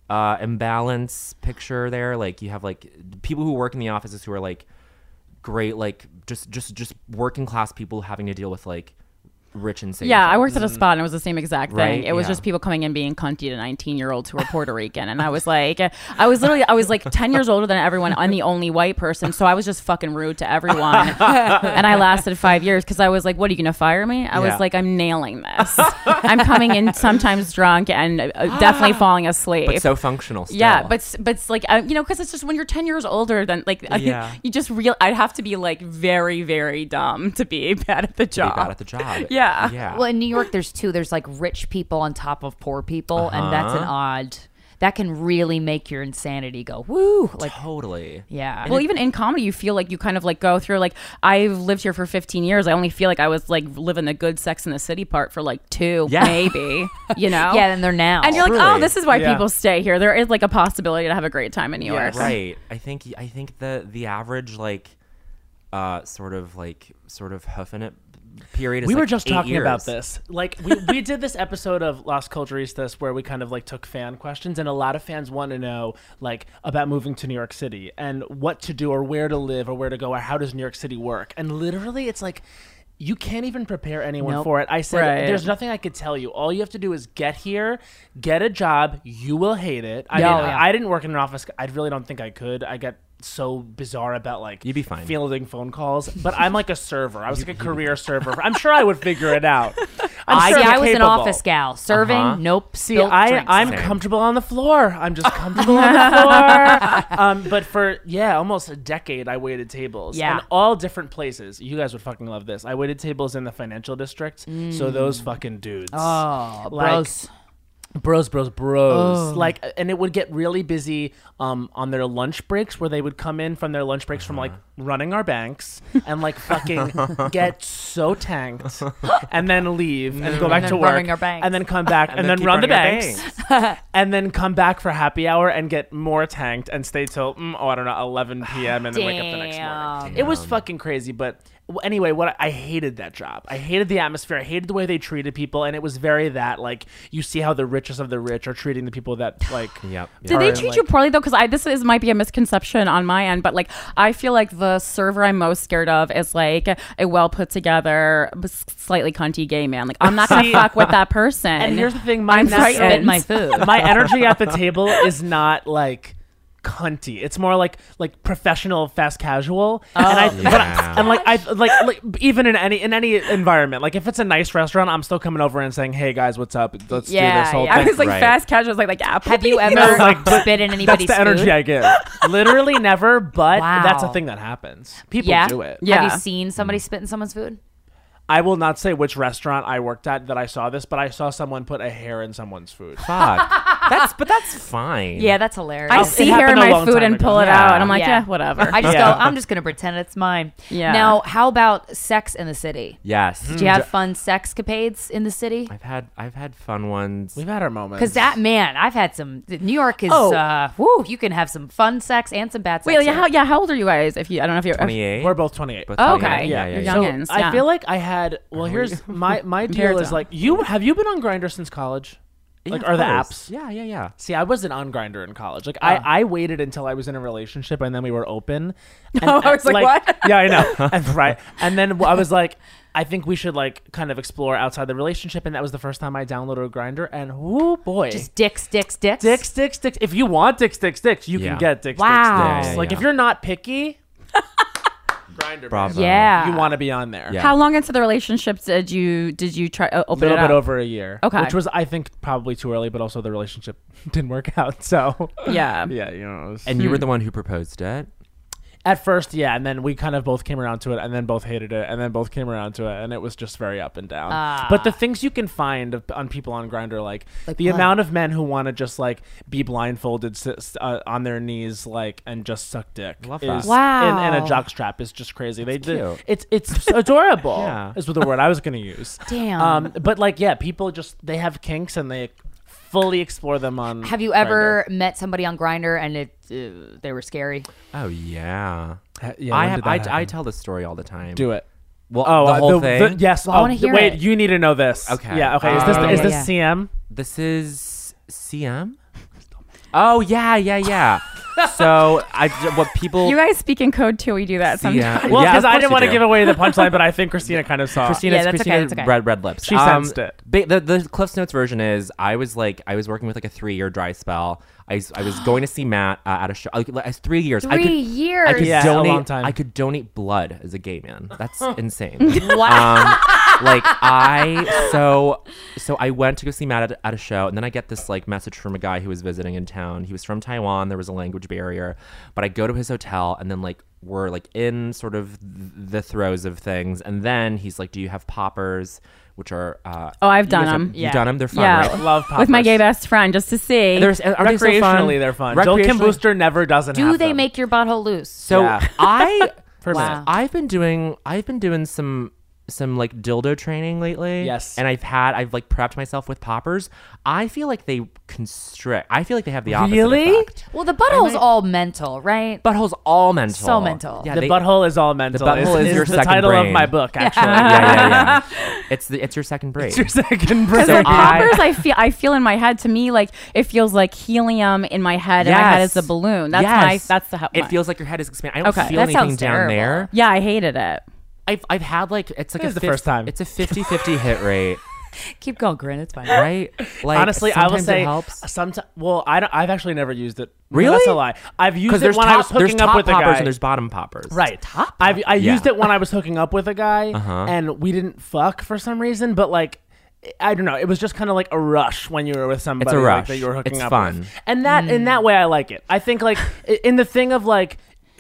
imbalance picture there. Like you have like people who work in the offices who are like great, like just working class people having to deal with like rich and Yeah, I worked at a spot and it was the same exact thing. Right? It was Yeah. just people coming in being cunty to 19-year-olds who were Puerto Rican. And I was like, I was like 10 years older than everyone. I'm the only white person. So I was just fucking rude to everyone. And I lasted 5 years because I was like, what, are you going to fire me? I was Yeah. like, I'm nailing this. I'm coming in sometimes drunk and definitely falling asleep. but so functional still. Yeah, but it's like because it's just when you're 10 years older than like Yeah. you just I'd have to be like very very dumb to be bad at the be job. bad at the job. Yeah. Yeah. Well, in New York, there's like rich people on top of poor people, and that's an odd. That can really make your insanity go woo. Like, totally. yeah. Well, even in comedy, you feel like you kind of like go through like I've lived here for 15 years. I only feel like I was like living the good Sex in the City part for like 2, Yeah. maybe. You know? yeah, and they're now. And you're like, Truly. oh, this is why Yeah. people stay here. There is like a possibility to have a great time in New York. Right. I think the average like sort of hoofing it period is We were like just 8 talking about years. this. Like we did this episode of Las Culturistas where we kind of like took fan questions, and a lot of fans want to know like about moving to New York City and what to do or where to live or where to go or how does New York City work. And literally it's like you can't even prepare anyone Nope. for it. I said, Right. there's nothing I could tell you. All you have to do is get here, get a job. You will hate it. I Yeah, mean, yeah. I didn't work in an office. I really don't think I could. I get so bizarre about like You'd be fine. fielding phone calls, but I'm like a server. I was like a career server. I'm sure I would figure it out. I'm sure I I'm was an capable. office gal. Serving, nope. See, spilled drinks. I'm Same. comfortable on the floor. I'm just comfortable on the floor. But for almost a decade, I waited tables. Yeah. in all different places. You guys would fucking love this. I waited tables in the financial district. So those fucking dudes. Oh, Like, bros. bros. Like, and it would get really busy on their lunch breaks, where they would come in from their lunch breaks from like running our banks and like fucking get so tanked and then leave and go back then to work running our banks. and then come back and then keep run the running our banks and then come back for happy hour and get more tanked and stay till I don't know 11 p.m. and then wake up the next morning. It was fucking crazy, but anyway, I hated that job. I hated the atmosphere. I hated the way they treated people, and it was very that like you see how the richest of the rich are treating the people that like. Yep. Did they are, treat like- you poorly though? Because this might be a misconception on my end, but like I feel like the server I'm most scared of is like a well put together, slightly cunty gay man. Like I'm not gonna fuck with that person. And here's the thing, I'm natural- frightened. my food. my energy at the table is not like cunty. It's more like professional fast casual. And even in any environment, like if it's a nice restaurant, I'm still coming over and saying, "Hey guys, what's up? Let's do this whole thing." I was like Right. fast casual, like Apple. Have you ever spit in anybody's That's the energy food? I give. Literally never, but Wow. that's a thing that happens. People Yeah? do it. Yeah. Have you seen somebody spit in someone's food? I will not say which restaurant I worked at that I saw this, but I saw someone put a hair in someone's food. Fuck. That's fine. Yeah, that's hilarious. I It see hair in happened a my long food time and ago. pull it Yeah. out, and I'm like, Yeah. yeah, whatever. I just Yeah. go, I'm just going to pretend it's mine. Yeah. Now, how about sex in the city? Yes. Did you have fun sexcapades in the city? I've had fun ones. We've had our moments. Because I've had some. New York is, you can have some fun sex and some bad sex. Wait, here. how old are you guys? I don't know if you're 28. We're both 28. Both Oh, 28. okay. Yeah, You're yeah. young. yeah. youngins, I yeah. feel like I had. Well, here's my deal Compared is to- like have you been on Grindr since college? Like, Yeah, are of the course. apps? Yeah, yeah, yeah. See, I wasn't on Grindr in college. Like, I waited until I was in a relationship and then we were open. And, Oh, I was like, what? Yeah, I know. And, right. And then I was like, I think we should like kind of explore outside the relationship. And that was the first time I downloaded Grindr. And whoo boy. Just dicks. Dicks. If you want dicks, you Yeah. can get dicks. Wow. Yeah, Like yeah. if you're not picky, Grindr. Bravo. Yeah. You want to be on there. Yeah. How long into the relationship did you try A open little it bit up? over a year. Okay. Which was, I think, probably too early, but also the relationship didn't work out. So, Yeah. yeah, you know. It was, And you were the one who proposed it. at first, yeah, and then we kind of both came around to it, and then both hated it, and then both came around to it, and it was just very up and down. But the things you can find on people on Grindr, like the what? amount of men who want to just like be blindfolded on their knees, like and just suck dick, Love is, that. Wow. in a jock strap is just crazy. cute. It's adorable. Yeah. Is the word I was gonna use. Damn. But like, yeah, people just they have kinks and they fully explore them on. Have you ever met somebody on Grindr and they were scary? Oh yeah. Yeah, I when have. did that I happen? tell this story all the time. Do it. Well, Oh, the whole thing. yes. Well, I wanna hear wait, it. you need to know this. Okay. Yeah. Okay. Is this CM? This is CM. Oh yeah. So what people? You guys speak in code too. We do that sometimes. Yeah. Well, Yeah, because of I course didn't you want to do. give away the punchline, but I think Christina kind of saw. Christina, Yeah, that's okay, Christina that's okay. red lips. She sensed it. The Cliff's Notes version is I was working with like a 3-year dry spell. I was going to see Matt at a show. Like 3 years. 3 years. I could Yeah, a donate. long time. I could donate blood as a gay man. That's insane. Wow. Like so I went to go see Matt at a show, and then I get this like message from a guy who was visiting in town. He was from Taiwan. There was a language barrier, but I go to his hotel, and then like we're like in sort of the throes of things, and then he's like, "Do you have poppers?" Which are Oh, I've done them. You've done them. They're fun, Yeah, right? Love with my poppers. gay best friend just to see. Are they so fun? Recreationally, they're fun. Joel Kim Recreationally- Booster never doesn't. Do have they them. make your butthole loose? So Yeah. For a Wow. minute. I've been doing some like dildo training lately. Yes. And I've like prepped myself with poppers. I feel like they constrict. I feel like they have the opposite Really? effect. Well, the butthole's all mental, right? Butthole's all mental. So mental. Yeah, The they- butthole is all mental. The butthole is your the second title of brain. my book, actually. yeah. It's your second brain. It's your second brain. So the poppers, I feel in my head. To me, like it feels like helium in my head, and my head is a balloon. That's Yes. that's the. It feels like your head is expanding. I don't Okay, feel that anything sounds down terrible. there. Yeah, I hated it. I've had like it's like This is the fif- first time. It's a 50-50 hit rate, Keep going, Grin. It's fine. right? Like Honestly, I will sometimes say it helps. sometimes. Well, I've actually never used it. No, Really? that's a lie. I've used Because it when I was there's hooking up top with a poppers guy. and there's bottom poppers. Right. I used Yeah. it when I was hooking up with a guy, Uh-huh. and we didn't fuck for some reason, but like. I don't know. It was just kind of like a rush when you were with somebody like, rush. that you were hooking It's up fun. with, and that in that way I like it. I think like in the thing of like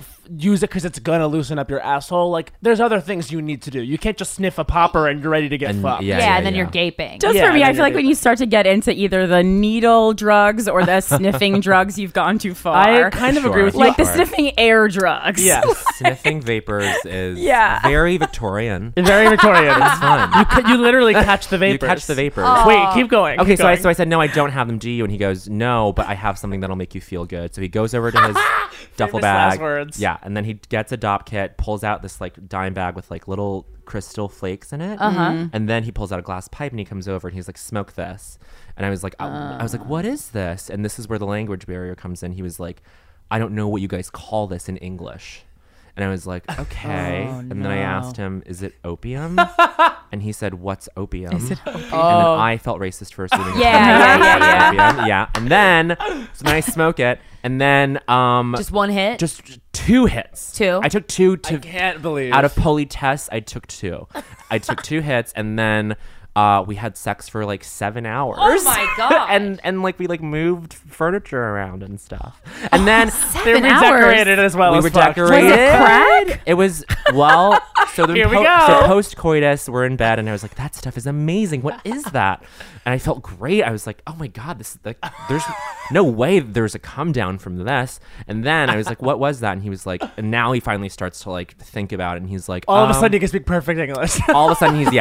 use it because it's gonna loosen up your asshole. Like there's other things you need to do. You can't just sniff a popper and you're ready to get And- fucked. yeah. And then you're gaping. Just Yeah, for me, I I mean, feel like it- when you start to get into either the needle drugs or the sniffing drugs, you've gone too far. I kind of agree with you. like the Sure. sniffing air drugs. Yeah. Sniffing vapors is Yeah. very Victorian. Very Victorian. It's fun. You literally catch the vapors. You catch the vapors. Wait, keep going. Okay, keep so going. I said no, I don't have them. Do you? And he goes, no, but I have something that'll make you feel good. So he goes over to his duffel Famous last bag. words. Yeah, and then he gets a dop kit, pulls out this like dime bag with like little crystal flakes in it, and then he pulls out a glass pipe and he comes over and he's like, smoke this. And I was like, what is this? And this is where the language barrier comes in. He was like, I don't know what you guys call this in English. And I was like, okay. And then I asked him, is it opium? And he said, "What's opium?" And then I felt racist for assuming. Yeah. Opium. Yeah. And then so then I smoke it, and then Just one hit? just 2 hits. 2? I took 2 I can't believe. out of politesse. I took 2. I took 2 hits, and then we had sex for like 7 hours. Oh my God. and like we like moved furniture around and stuff. And then They're redecorated as well. we as were fuck. decorated. Was it crack? It was so then Here we go. so post coitus, we're in bed, and I was like, "That stuff is amazing. What is that?" And I felt great. I was like, "Oh my God, this is like, there's no way there's a come down from this." And then I was like, "What was that?" And he was like, and now he finally starts to like think about it, and he's like, All of a sudden, you can speak perfect English. all of a sudden he's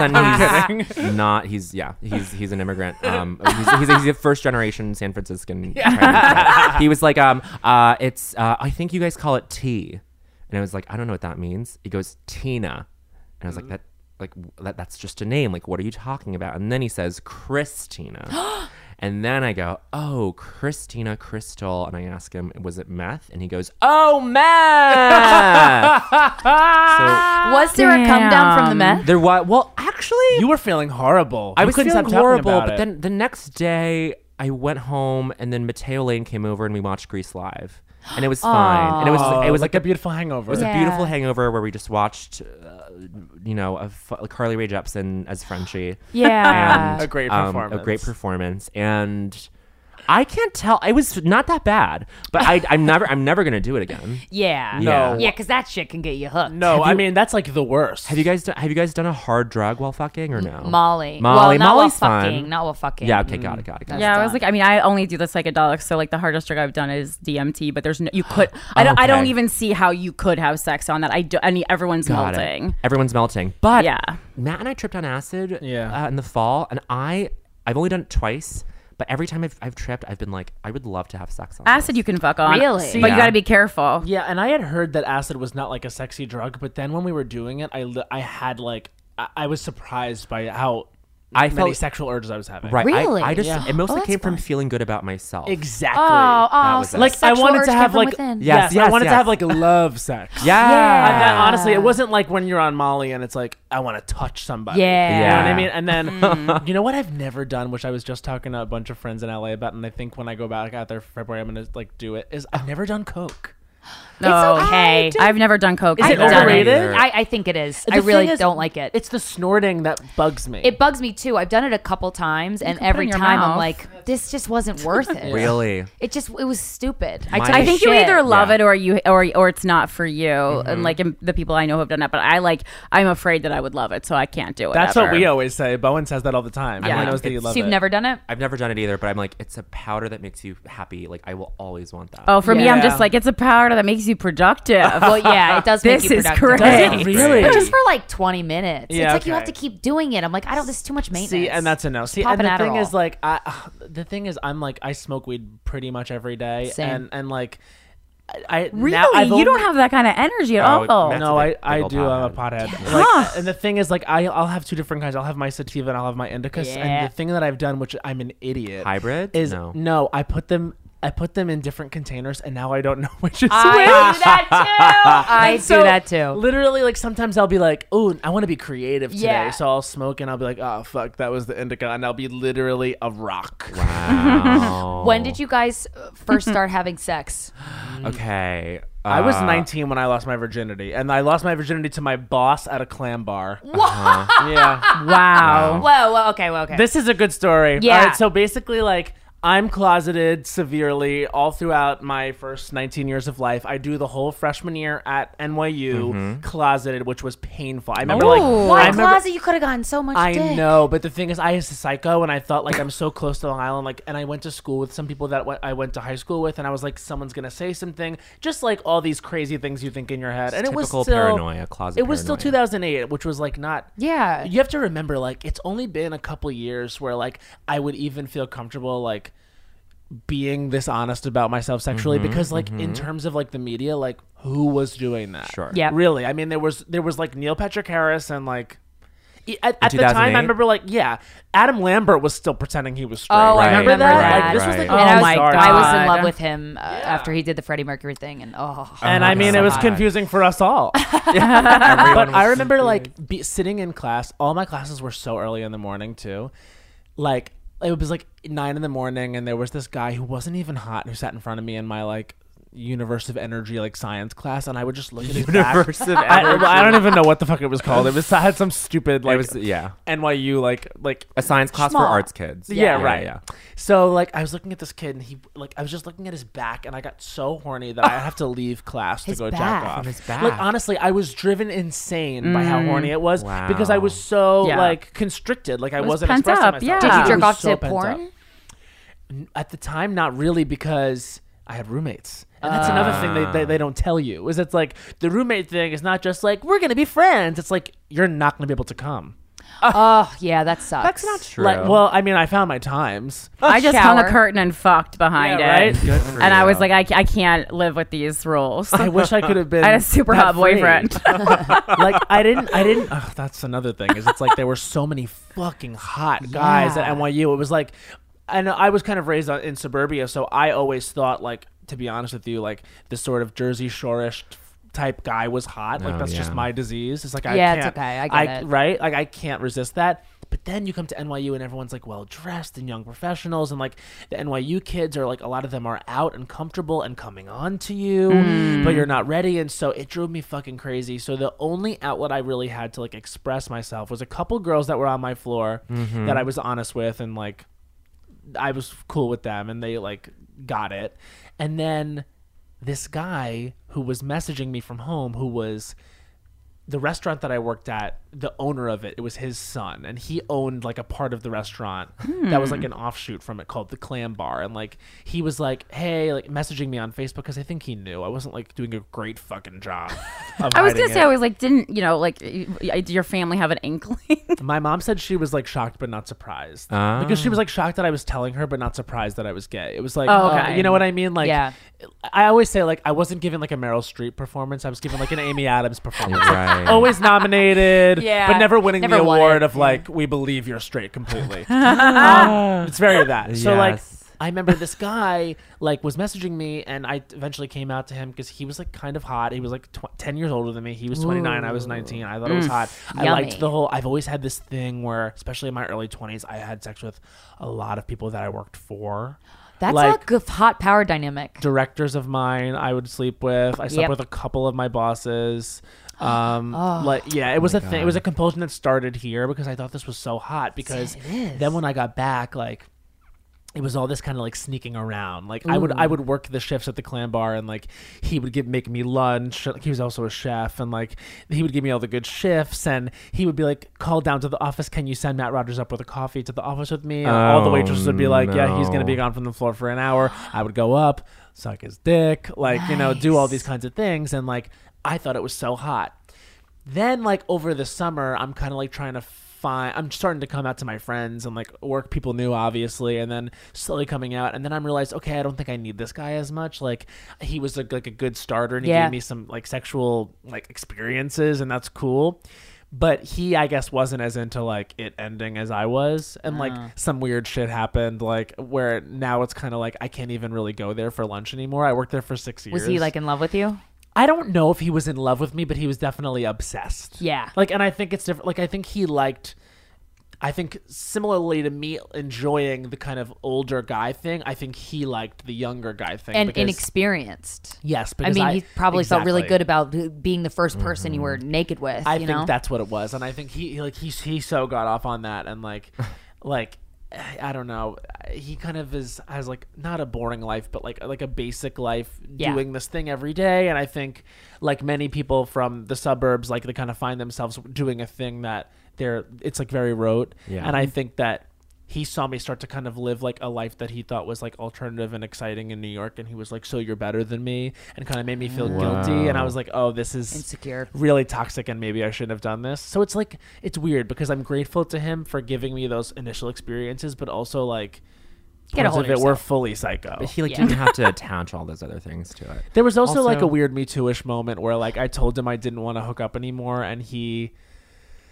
he's an immigrant. He's a first generation San Franciscan Chinese. He was like, it's I think you guys call it tea. And I was like, I don't know what that means. He goes, Tina. And I was like, that's just a name. Like, what are you talking about? And then he says, Christina. And then I go, oh, Christina Crystal. And I ask him, was it meth? And he goes, oh, meth. So Was there a come down from the meth? there was, well, actually, You were feeling horrible. I You was couldn't feeling stop talking horrible, about but it. then the next day I went home, and then Mateo Lane came over and we watched Grease live, and it was fine. And it was like a beautiful hangover. it was Yeah. a beautiful hangover where we just watched, Carly Rae Jepsen as Frenchie. Yeah. And, A great a performance. great performance, and I can't tell. It was not that bad, but I'm never gonna do it again. Yeah. No. Yeah, because that shit can get you hooked. No, I mean that's like the worst. Have you guys done a hard drug while fucking or no? Molly. Molly. Well, not Molly's while fine. fucking. Not while fucking. Yeah. Okay. Got it. Yeah, I was like, I mean, I only do the psychedelics, so like the hardest drug I've done is DMT. But there's no, you could, I don't Okay. even see how you could have sex on that. Everyone's Got it. melting. Everyone's melting. But Yeah. Matt and I tripped on acid Yeah. in the fall, and I've only done it twice. But every time I've tripped, I've been like, I would love to have sex on Acid this. you can fuck on, Really? but Yeah. you got to be careful. Yeah, and I had heard that acid was not like a sexy drug, but then when we were doing it, I had like I was surprised by how I many felt sexual urges I was having. right. Really? I just Yeah. it mostly Oh, that's came from fun. feeling good about myself. Exactly. Oh, was it. Like I sexual wanted urge to came have from like within. Yes, I wanted yes. to have like love sex. Yeah. And then honestly, it wasn't like when you're on Molly and it's like I want to touch somebody. Yeah. You know what I Yeah. mean? And then you know what I've never done, which I was just talking to a bunch of friends in LA about, and I think when I go back out there for February, I'm gonna like do it. Is I've never done coke. No, It's okay. I've never done coke. Is it I've done overrated? I think it is. The I really thing is, don't like it. It's the snorting that bugs me. It bugs me too. I've done it a couple times, and can put it every in your time I'm mouth. like, this just wasn't worth it. Really? It was stupid. My- took I a think you shit. either love Yeah. it or it's not for you. And like the people I know who have done that, but I'm afraid that I would love it, so I can't do it. That's ever. what we always say. Bowen says that all the time. Yeah. Everyone knows that you It's- love So you've it. never done it? I've never done it either, but I'm like, it's a powder that makes you happy. Like I will always want that. Oh, for me, I'm Yeah. just like it's a powder that makes you productive. Well, yeah, it does make This you is productive. great. Does it really? But just for like 20 minutes. Yeah, It's like you okay. have to keep doing it. I'm like, this is too much maintenance. See, and that's a no. See, Pop and an the thing Adderall. is, like, the thing is, I'm like, I smoke weed pretty much every day, Same. and like, I Really, now I've you don't only- have that kind of energy at Oh, all. Matt's No, a big I old do. I'm a pothead. pothead. Like, and the thing is, like, I'll have two different kinds. I'll have my sativa and I'll have my indicas. Yeah. And the thing that I've done, which I'm an idiot, Hybrid? is No. I put them in different containers, and now I don't know which is I which. do that too. I And do so, that too. Literally, like sometimes I'll be like, "Oh, I want to be creative today," Yeah. so I'll smoke and I'll be like, "Oh fuck, that was the indica," and I'll be literally a rock. Wow. When did you guys first start having sex? Okay. I was 19 when I lost my virginity, and I lost my virginity to my boss at a clam bar. Uh-huh. Yeah, Wow. Whoa, okay, this is a good story. Yeah. All right, so basically, like, I'm closeted severely all throughout my first 19 years of life. I do the whole freshman year at NYU closeted, which was painful. I remember, like, Why I remember, closet? You could have gotten so much I dick. know, but the thing is, I was a psycho, and I thought like I'm so close to Long Island, like, and I went to school with some people that I went to high school with, and I was like, someone's gonna say something, just like all these crazy things you think in your head, and it was typical still paranoia, closet It was still paranoia. 2008, which was like not. Yeah. You have to remember, like, it's only been a couple years where like I would even feel comfortable like being this honest about myself sexually, because like in terms of like the media, like who was doing that? Sure. Yep. Really, I mean, there was like Neil Patrick Harris, and like At the time, I 2008? remember Adam Lambert was still pretending he was straight. Oh, I Right. remember remember that? that. Like, this was Right. like, Oh And my I was in God. love with him after he did the Freddie Mercury thing, and And I mean, it was God. confusing for us all. Everyone But was I remember confused. sitting in class. All my classes were so early in the morning too. Like it was like 9 in the morning, and there was this guy who wasn't even hot who sat in front of me in my Universe of Energy science class, and I would just look at his back. Universe of I don't even know what the fuck it was called. It had some stupid It was NYU like a science class for Schmuck. arts kids. Yeah, right. Yeah. So I was looking at this kid, and he I was just looking at his back, and I got so horny that I have to leave class to His go back. jack off. From his back. Like honestly, I was driven insane by how horny it was Wow. because I was so Yeah. constricted. I was wasn't pent expressing up, myself. yeah. did you I jerk was off so to pent porn? up. At the time, not really, because I had roommates. And that's another thing they don't tell you is it's like the roommate thing is not just like we're gonna be friends. It's like you're not gonna be able to come. Oh, yeah, that sucks. That's not true. Well, I mean, I found my times. I just hung Shower. a curtain and fucked behind Yeah, it. right? Good for And I you. was like, I can't live with these rules. I wish I could have been. I had a super that hot free. boyfriend. I didn't. That's another thing. Is it's like there were so many fucking hot guys at NYU. It was like, and I was kind of raised in suburbia, so I always thought to be honest with you, this sort of Jersey Shore-ish type guy was hot. That's just yeah. my disease. It's like I Yeah, can't. it's okay. I get it. Right? I can't resist that. But then you come to NYU and everyone's well dressed and young professionals, and the NYU kids are a lot of them are out and comfortable and coming on to you, but you're not ready, and so it drove me fucking crazy. So the only outlet I really had to express myself was a couple girls that were on my floor that I was honest with, and I was cool with them, and they got it. And then this guy who was messaging me from home, who was the restaurant that I worked at, the owner of it was his son, and he owned a part of the restaurant that was an offshoot from it called the Clam Bar. And he was hey, messaging me on Facebook because I think he knew I wasn't doing a great fucking job of I was hiding gonna say, it. I was did your family have an inkling? My mom said she was shocked but not surprised because she was shocked that I was telling her but not surprised that I was gay. It was okay. You know what I mean? Yeah. I always say I wasn't giving a Meryl Streep performance. I was giving an Amy Adams performance. Right. Always nominated, Yeah. but never winning Never the won award it. of we believe you're straight completely. It's very that. So Yes. I remember this guy was messaging me, and I eventually came out to him because he was kind of hot. He was 10 years older than me. He was 29. I was 19. I thought it was hot. I liked Yummy. the whole. I've always had this thing where, especially in my early 20s, I had sex with a lot of people that I worked for. That's a good hot power dynamic. Directors of mine I would sleep with. I slept Yep. with a couple of my bosses. It was a thing. It was a compulsion that started here because I thought this was so hot. Because then when I got back, it was all this kind of sneaking around. I would work the shifts at the Clam Bar, and he would make me lunch. He was also a chef, and he would give me all the good shifts, and he would be call down to the office, can you send Matt Rogers up with a coffee to the office with me? And all the waitresses would be yeah, he's gonna be gone from the floor for an hour. I would go up, suck his dick, do all these kinds of things, and I thought it was so hot. Then over the summer, I'm kind of trying to I'm starting to come out to my friends and work people knew, obviously, and then slowly coming out, and then I'm realized, okay, I don't think I need this guy as much. He was a good starter, and he Yeah. gave me some sexual experiences, and that's cool. But he, I guess, wasn't as into it ending as I was, and some weird shit happened, where now it's kind of I can't even really go there for lunch anymore. I worked there for 6 years. Was he in love with you? I don't know if he was in love with me, but he was definitely obsessed. Yeah. And I think it's different. I think he liked, similarly to me enjoying the kind of older guy thing, I think he liked the younger guy thing. And because, inexperienced. yes, I because he probably felt really exactly. good about being the first person you were naked with. I you think know? that's what it was. And I think he so got off on that, and I don't know. He kind of has not a boring life, but like a basic life, Yeah. doing this thing every day. And I think many people from the suburbs, they kind of find themselves doing a thing that it's very rote. Yeah. And I think that he saw me start to kind of live a life that he thought was alternative and exciting in New York, and he was so you're better than me, and kind of made me feel guilty. And I was oh, this is Insecure. really toxic, and maybe I shouldn't have done this. So it's it's weird because I'm grateful to him for giving me those initial experiences, but also Get a parts hold of of it were yourself. fully psycho. But he didn't have to attach all those other things to it. There was also, a Also- weird Me Too-ish moment where I told him I didn't want to hook up anymore, and he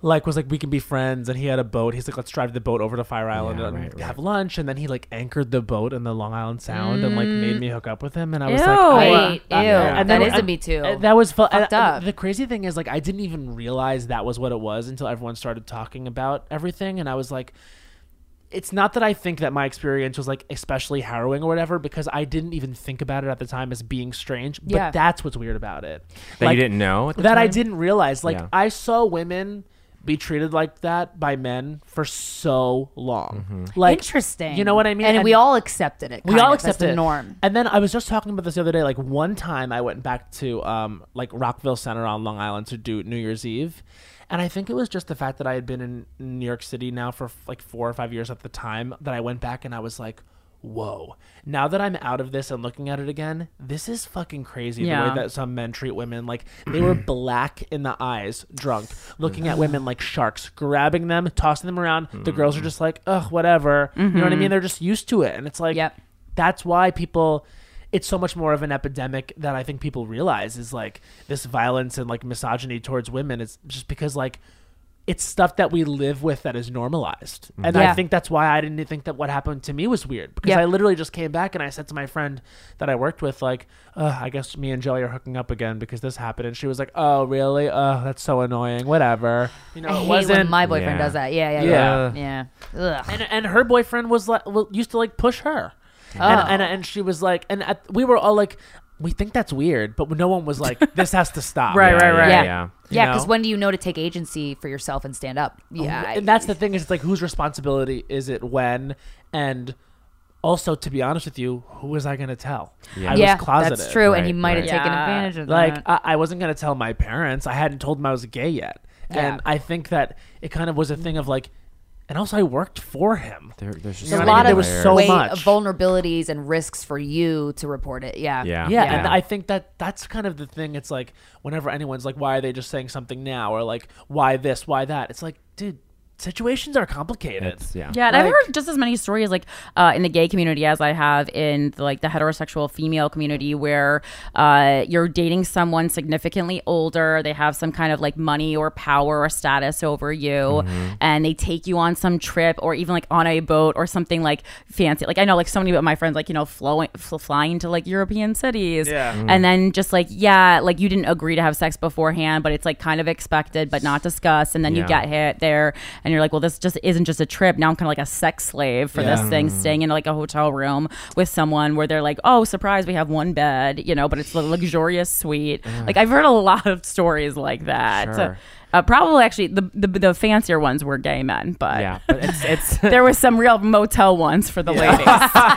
like was like, we can be friends, and he had a boat. He's like, let's drive the boat over to Fire Island Yeah, and right. have lunch, and then he like anchored the boat in the Long Island Sound and like made me hook up with him, and I was Ew. Wait, ew. and That then- is a Me Too. That was fun. Fucked up. The crazy thing is, like, I didn't even realize that was what it was until everyone started talking about everything, and I was like, it's not that I think that my experience was like especially harrowing or whatever, because I didn't even think about it at the time as being strange. But Yeah. that's what's weird about it. That Like, you didn't know at the that I time? didn't realize. Like, Yeah. I saw women be treated like that by men for so long. Mm-hmm. Like, Interesting. You know what I mean? And we all accepted it. we kind all of, as accepted the it. norm. And then I was just talking about this the other day. Like, one time I went back to like Rockville Center on Long Island to do New Year's Eve, and I think it was just the fact that I had been in New York City now for like 4 or 5 years at the time that I went back and I was like, whoa, now that I'm out of this and looking at it again, this is fucking crazy. Yeah. The way that some men treat women. Like, they were black in the eyes, drunk, looking at women like sharks, grabbing them, tossing them around. The girls are just like, ugh, whatever. You know what I mean? They're just used to it. And it's like, Yep. that's why people, it's so much more of an epidemic that I think people realize is like this violence and like misogyny towards women. It's just because like it's stuff that we live with that is normalized. And Yeah. I think that's why I didn't think that what happened to me was weird, because Yeah. I literally just came back and I said to my friend that I worked with, like, I guess me and Joey are hooking up again because this happened. And she was like, oh, really? That's so annoying. Whatever. You know, I it hate wasn't. when my boyfriend Yeah. does that. Yeah. Yeah. Ugh. And her boyfriend was like, used to like push her. Oh. And she was like, we were all like, we think that's weird, but no one was like, this has to stop. Right, Yeah, right, right. yeah, Yeah. yeah. Yeah, because know? when do you know to take agency for yourself and stand up? Yeah. And that's the thing, is it's like, whose responsibility is it when? And also, to be honest with you, who was I going to tell? Yeah. I yeah, was closeted. that's true. And Right, he might have right. taken Yeah. advantage of Like, that. I wasn't going to tell my parents. I hadn't told them I was gay yet. Yeah. And I think that it kind of was a thing of like, and also I worked for him. There's just There's a know what I lot mean? There of was so much. vulnerabilities and risks for you to report it. Yeah. Yeah. Yeah, and I think that that's kind of the thing. It's like, whenever anyone's like, why are they just saying something now? Or like, why this, why that? It's like, dude, situations are complicated. Yeah. Yeah, and I've Like- heard just as many stories like in the gay community as I have in the heterosexual female community, where you're dating someone significantly older, they have some kind of like money or power or status over you, and they take you on some trip or even like on a boat or something like fancy. Like I know like so many of my friends like, you know, flying to like European cities, Yeah. and then just like, yeah, like you didn't agree to have sex beforehand, but it's like kind of expected but not discussed, and then you Yeah. get hit there and you're like, well, this just isn't just a trip. Now I'm kind of like a sex slave for this thing, staying in like a hotel room with someone where they're like, oh, surprise, we have one bed, you know, but it's a luxurious suite. Like I've heard a lot of stories like that. Sure. Probably actually the fancier ones were gay men, but Yeah, but it's there was some real motel ones for the ladies.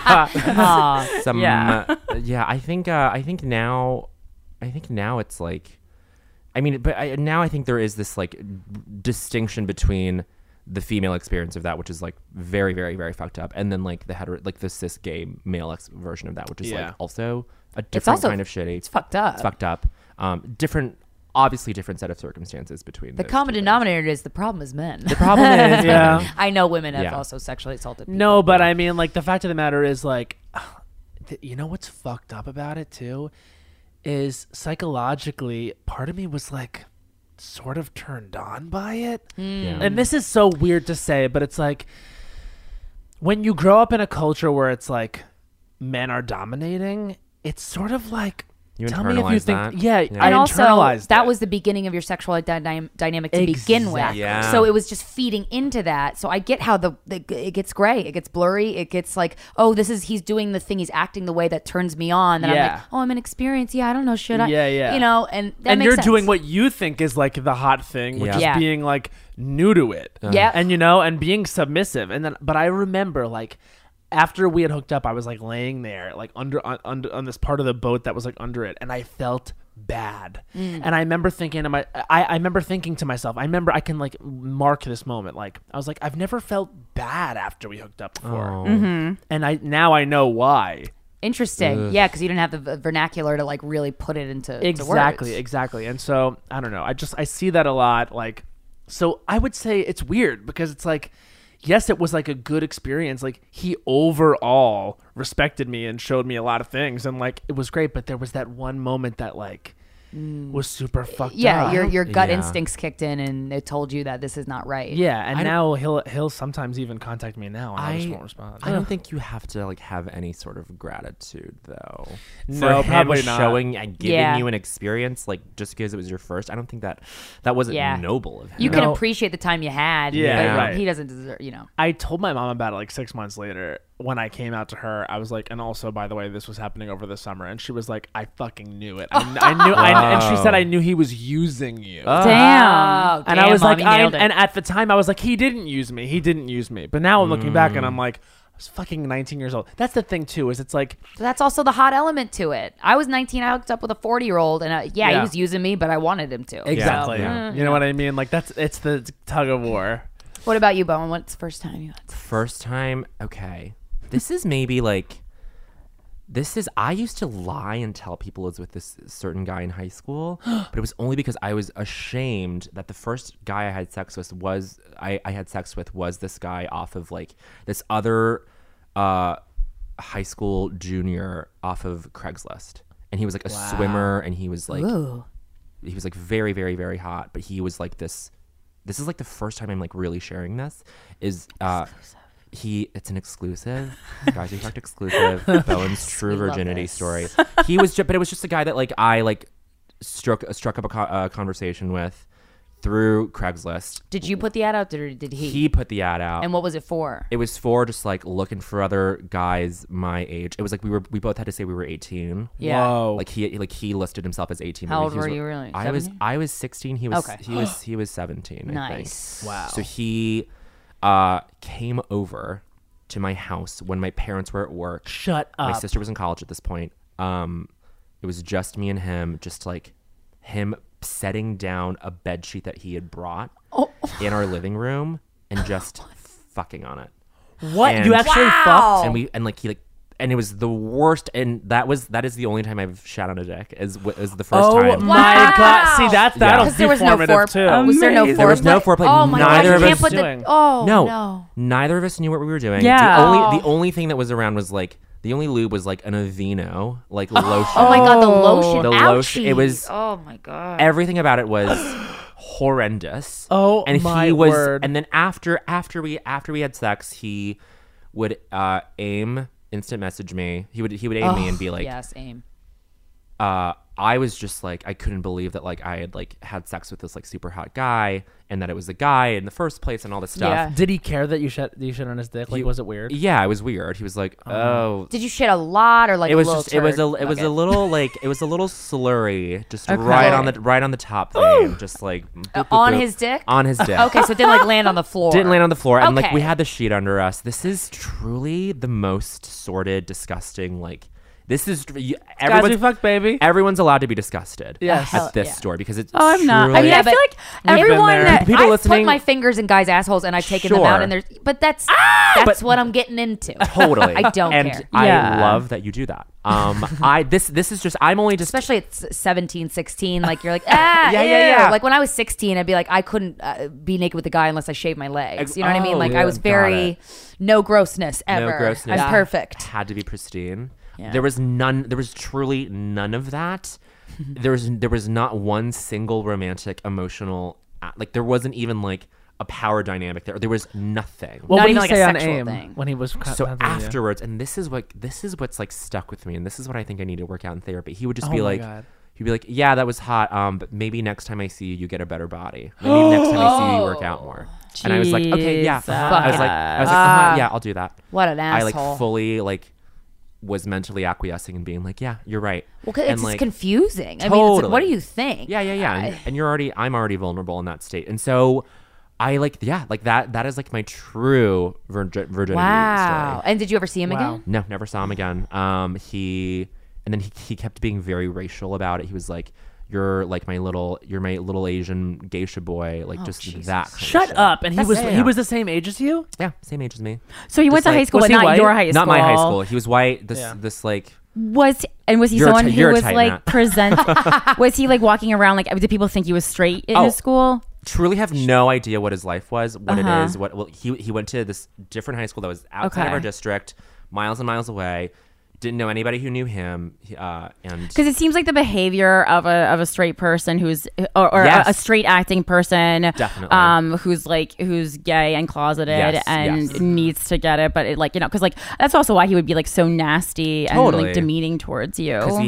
some Yeah. yeah. I think now it's like, I mean, but now I think there is this like distinction between the female experience of that, which is like very, very, very fucked up, and then like the cis gay male version of that, which is Yeah. like also a different also- kind of shitty. It's fucked up. It's fucked up. Obviously different set of circumstances between The those common two things. denominator is the problem is men. The problem is, Yeah. I know women have Yeah. also sexually assaulted people. No, but I mean, like, the fact of the matter is, like, you know what's fucked up about it, too? Is psychologically, part of me was, like, sort of turned on by it. Yeah. And this is so weird to say, but it's like, when you grow up in a culture where it's like, men are dominating, it's sort of like, You tell me if you internalize think, that? yeah, Yeah. I And also, internalized that it. was the beginning of your sexual dynamic to begin with. Exactly. Yeah. So it was just feeding into that. So I get how it gets gray, it gets blurry, it gets like, oh, he's doing the thing, he's acting the way that turns me on. Then I'm Yeah. like, oh, I'm inexperienced. Yeah, I don't know, should I? Yeah. You know, and that and makes you're sense. doing what you think is like the hot thing, which Yeah. is Yeah. being like new to it. Yeah. And and being submissive. And then, but I remember like after we had hooked up, I was like laying there like under on this part of the boat that was like under it, and I felt bad. And I remember thinking I remember thinking to myself, I can like mark this moment. Like I was like, I've never felt bad after we hooked up before. Oh. And now I know why. Interesting. Yeah, because you didn't have the vernacular to like really put it into to Exactly. words. And so I don't know, I see that a lot. Like, so I would say it's weird because it's like, yes, it was like a good experience. Like he overall respected me and showed me a lot of things, and like it was great. But there was that one moment that like was super fucked Yeah, up. your gut Yeah. instincts kicked in and it told you that this is not right. Yeah, and now he'll sometimes even contact me now, and I just won't respond. I don't think you have to like have any sort of gratitude though. No, For him probably not. showing and giving Yeah. you an experience like just because it was your first. I don't think that wasn't Yeah. noble of him. You can No. appreciate the time you had. Yeah, but right. he doesn't deserve, I told my mom about it like 6 months later when I came out to her. I was like, and also, by the way, this was happening over the summer. And she was like, I fucking knew it. I knew. And she said, I knew he was using you. Damn. And I was like, Mom, you nailed it. and at the time, I was like, he didn't use me. He didn't use me. But now I'm looking back and I'm like, I was fucking 19 years old. That's the thing, too, is it's like, That's also the hot element to it. I was 19. I hooked up with a 40-year-old, and he Yeah. was using me, but I wanted him to. exactly. Yeah. You know what I mean? Like, it's the tug of war. What about you, Bowen? What's the first time you had sex? First time, okay. This is maybe like, I used to lie and tell people I was with this certain guy in high school, but it was only because I was ashamed that the first guy I had sex with was this guy off of like this other high school junior off of Craigslist. And he was like a swimmer, and he was like, he was like very, very, very hot, but he was like this is like the first time I'm like really sharing this is it's an exclusive. Guys, we talked exclusive. Bowen's true virginity story. But it was just a guy that like I like struck up a conversation with through Craigslist. Did you put the ad out, or did he? He put the ad out. And what was it for? It was for just like looking for other guys my age. It was like we both had to say we were 18. Yeah. Whoa. Like he listed himself as 18. How but old he was- were you really? I was 17? 16. He was Okay. he was 17. Nice. I think. Wow. So he came over to my house when my parents were at work. Shut up. My sister was in college at this point. It was just me and him, just like him setting down a bed sheet that he had brought in our living room and just fucking on it. What? And- You actually Wow. fucked? And it was the worst, and that is the only time I've shat on a dick is the first Oh time. my god! See, that'll Because there was no formative too. Was there no foreplay? There was no foreplay. Oh my Neither gosh, of you us can't put doing. the. Oh No, neither of us knew what we were doing. Yeah. The only thing that was around was like the only lube was like an Aveeno like lotion. Oh my god, the lotion. The lotion. It was Oh my god. everything about it was horrendous. Oh, and my he was, word. and then after we had sex, he would instant message me. He would aim me and be like, yes, aim. I was just like, I couldn't believe that like I had like had sex with this like super hot guy and that it was a guy in the first place and all this stuff. Yeah. Did he care that you shit on his dick? Like, was it weird? Yeah, it was weird. He was like, oh. Did you shit a lot or like It was a little just it was a turd? it was Okay. a little like it was a little slurry, just Okay. right on the top thing, just like boop, boop, on boop. his dick? on his dick. Okay, so it didn't like land on the floor. Didn't land on the floor, and like we Okay. had the sheet under us. This is truly the most sordid, disgusting. Like this is Guys, we everyone's fucked, baby. everyone's allowed to be disgusted. Yes. at this yeah. story because it's. Oh, I'm not. I truly- mean, Yeah, I feel but like been everyone. there. People I've listening- put my fingers in guys' assholes and I've taken them out, Sure. and there's. But that's but- what I'm getting into. Totally, I don't and care. I Yeah. love that you do that. This is just. I'm only just. Especially at 17, 16, like you're like, yeah, yeah. Like when I was 16, I'd be like, I couldn't be naked with a guy unless I shaved my legs. You know what I mean? Oh, Like yeah, I was got very no grossness ever. No grossness. I'm perfect. Had to be pristine. Yeah. There was truly none of that. there was not one single romantic emotional like there wasn't even like a power dynamic there. There was nothing. What Not would even he like a say on sexual AIM thing. when he was So contacting you? afterwards, and this is what's like stuck with me, and this is what I think I need to work out in therapy. He would just Oh be my like, God. he'd be like, yeah, that was hot. But maybe next time I see you, you get a better body. Maybe next time I see you, you work out more. And I was like, okay, yeah. Jesus. I was like, yeah, I'll do that. What an I asshole. like fully like was mentally acquiescing and being like, yeah, you're right. Well, 'cause And, it's like, confusing. I mean, it's like, what do Totally. you think? Yeah. And I'm already vulnerable in that state. And so I like that is like my true virginity Wow. story. And did you ever see him Wow. again? No, never saw him again. He kept being very racial about it. He was like, you're my little Asian geisha boy, like just that kind of Shut shit. up! And he was yeah. he was the same age as you. Yeah, same age as me. So you went to Just high like- school, was but he not white? your high school. Not my high school. He was white. Yeah. This like Was he You're a someone ty- who you're a was type, like Matt. present? Was he like walking around like? Did people think he was straight in Oh. his school? truly have no idea what his life was, what Uh-huh. it is. He went to this different high school that was outside of Okay. our district, miles and miles away. didn't know anybody who knew him, and because it seems like the behavior of a straight person who's or Yes. a straight acting person, Definitely. who's gay and closeted Yes, and yes. needs to get it, but it like because like that's also why he would be like so nasty and Totally. like demeaning towards you. because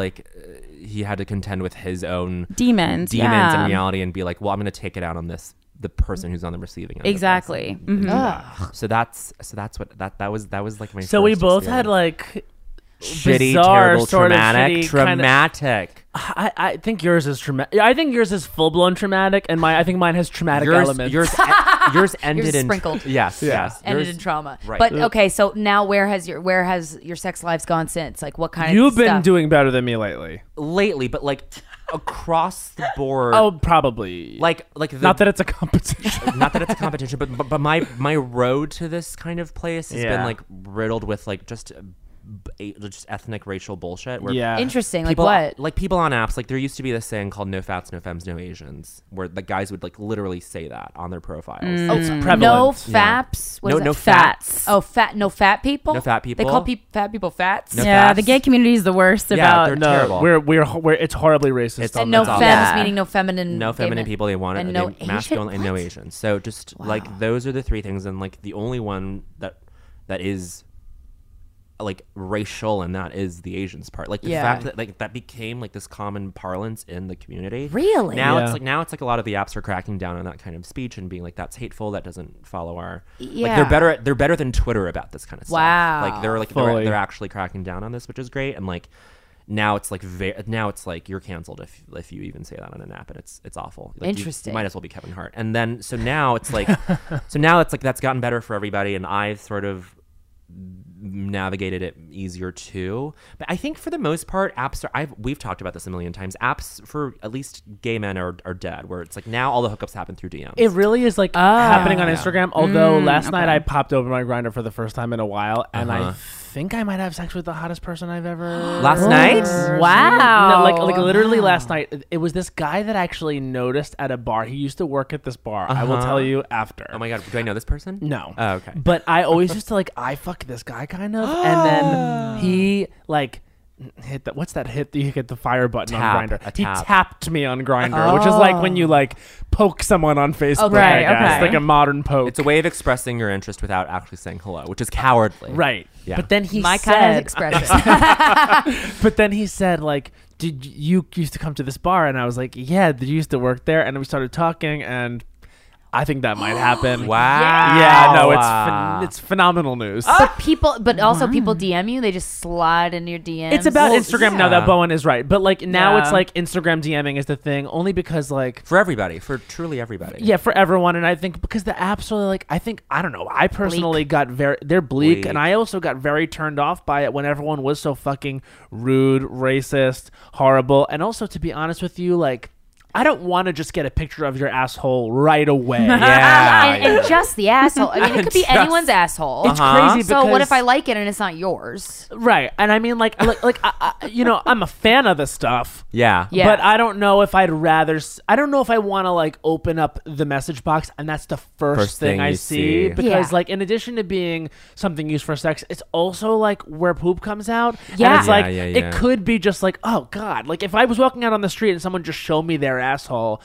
he had to contend with his own demons in yeah. reality and be like, well, I'm going to take it out on the person who's on the receiving end. Exactly. Mm-hmm. So that's what that was like my. So first we both experience. had like shitty, bizarre, terrible, sort of traumatic, shitty kind of- traumatic. I think yours is traumatic. I think yours is full blown traumatic, and I think mine has traumatic elements. Yours ended Yours in sprinkled. Yes, yes. Ended Yours- in trauma. Right. But okay, so now where has your sex lives gone since? Like what kind of You've been stuff? doing better than me lately. lately, but like across the board. Oh, probably. like the, Not that it's a competition. not that it's a competition, but my road to this kind of place has Yeah. been like riddled with like just ethnic racial bullshit. Where Yeah. Interesting. Like people, what? Like people on apps, like there used to be this saying called "No fats, no femmes, no Asians," where the guys would like literally say that on their profiles. It's No prevalent. faps. What is No that? fats. Oh, no fat people. No fat people. They call fat people fats. No Yeah, fats. the gay community is the worst Yeah, about they're No, terrible. we're it's horribly racist. It's- on And no That's that. awful. femmes Yeah. meaning no feminine. No gay feminine men. people. They want and it. no masculine Asian? and no What? Asians. So just like those are the three things, and like the only one that is like racial, and that is the Asians part. Like the Yeah. fact that like that became like this common parlance in the community. Really? Now Yeah. it's like a lot of the apps are cracking down on that kind of speech and being like, that's hateful, that doesn't follow our Yeah. like they're better than Twitter about this kind of stuff. Wow. Like they're Fully. they're actually cracking down on this, which is great. And like now it's like now it's like you're canceled if you even say that on an app, and it's awful. Like, Interesting. You might as well be Kevin Hart. And then so now it's like that's gotten better for everybody, and I've sort of navigated it easier too. But I think for the most part, apps we've talked about this a million times. Apps for at least gay men are dead. Where it's like now all the hookups happen through DMs. It really is like happening on Yeah. Instagram. Although last night okay. I popped open my Grindr for the first time in a while, and Uh-huh. I think I might have sex with the hottest person I've ever. Last night? Wow. No, like literally last night. It was this guy that I actually noticed at a bar. He used to work at this bar. I will tell you after. Oh my god, do I know this person? No. Oh, okay. But I always used to like I fuck this guy kind of, and then he like hit that. What's that hit? You hit the fire button Tap, on Grindr. a He tap. tapped me on Grindr, which is like when you like poke someone on Facebook. Okay, I guess. okay. Like a modern poke. It's a way of expressing your interest without actually saying hello, which is cowardly. right. Yeah. But then he My said, kind of expression. but then he said like, "Did you used to come to this bar?" And I was like, "Yeah." Did you used to work there? And then we started talking, and I think that might happen. Wow. Yeah, no, it's phenomenal news. but also people DM you. They just slide into your DMs. It's about Well, Instagram now yeah. that Bowen is right. But like now Yeah. it's like Instagram DMing is the thing only because like For everybody, for truly everybody. yeah, for everyone. And I think because the apps are like I don't know. I personally got they're bleak, and I also got very turned off by it when everyone was so fucking rude, racist, horrible. And also to be honest with you, like I don't want to just get a picture of your asshole right away. Yeah. and just the asshole. I mean, it could be anyone's asshole. It's crazy So what because- if I like it and it's not yours? Right. And I mean like I, you know, I'm a fan of this stuff. Yeah. Yeah. But I don't know if I'd rather. I don't know if I want to like open up the message box and that's the first thing I you see see. because Yeah. like in addition to being something used for sex, it's also like where poop comes out. Yeah. And it's like Yeah. it could be just like oh god, like if I was walking out on the street and someone just showed me their asshole.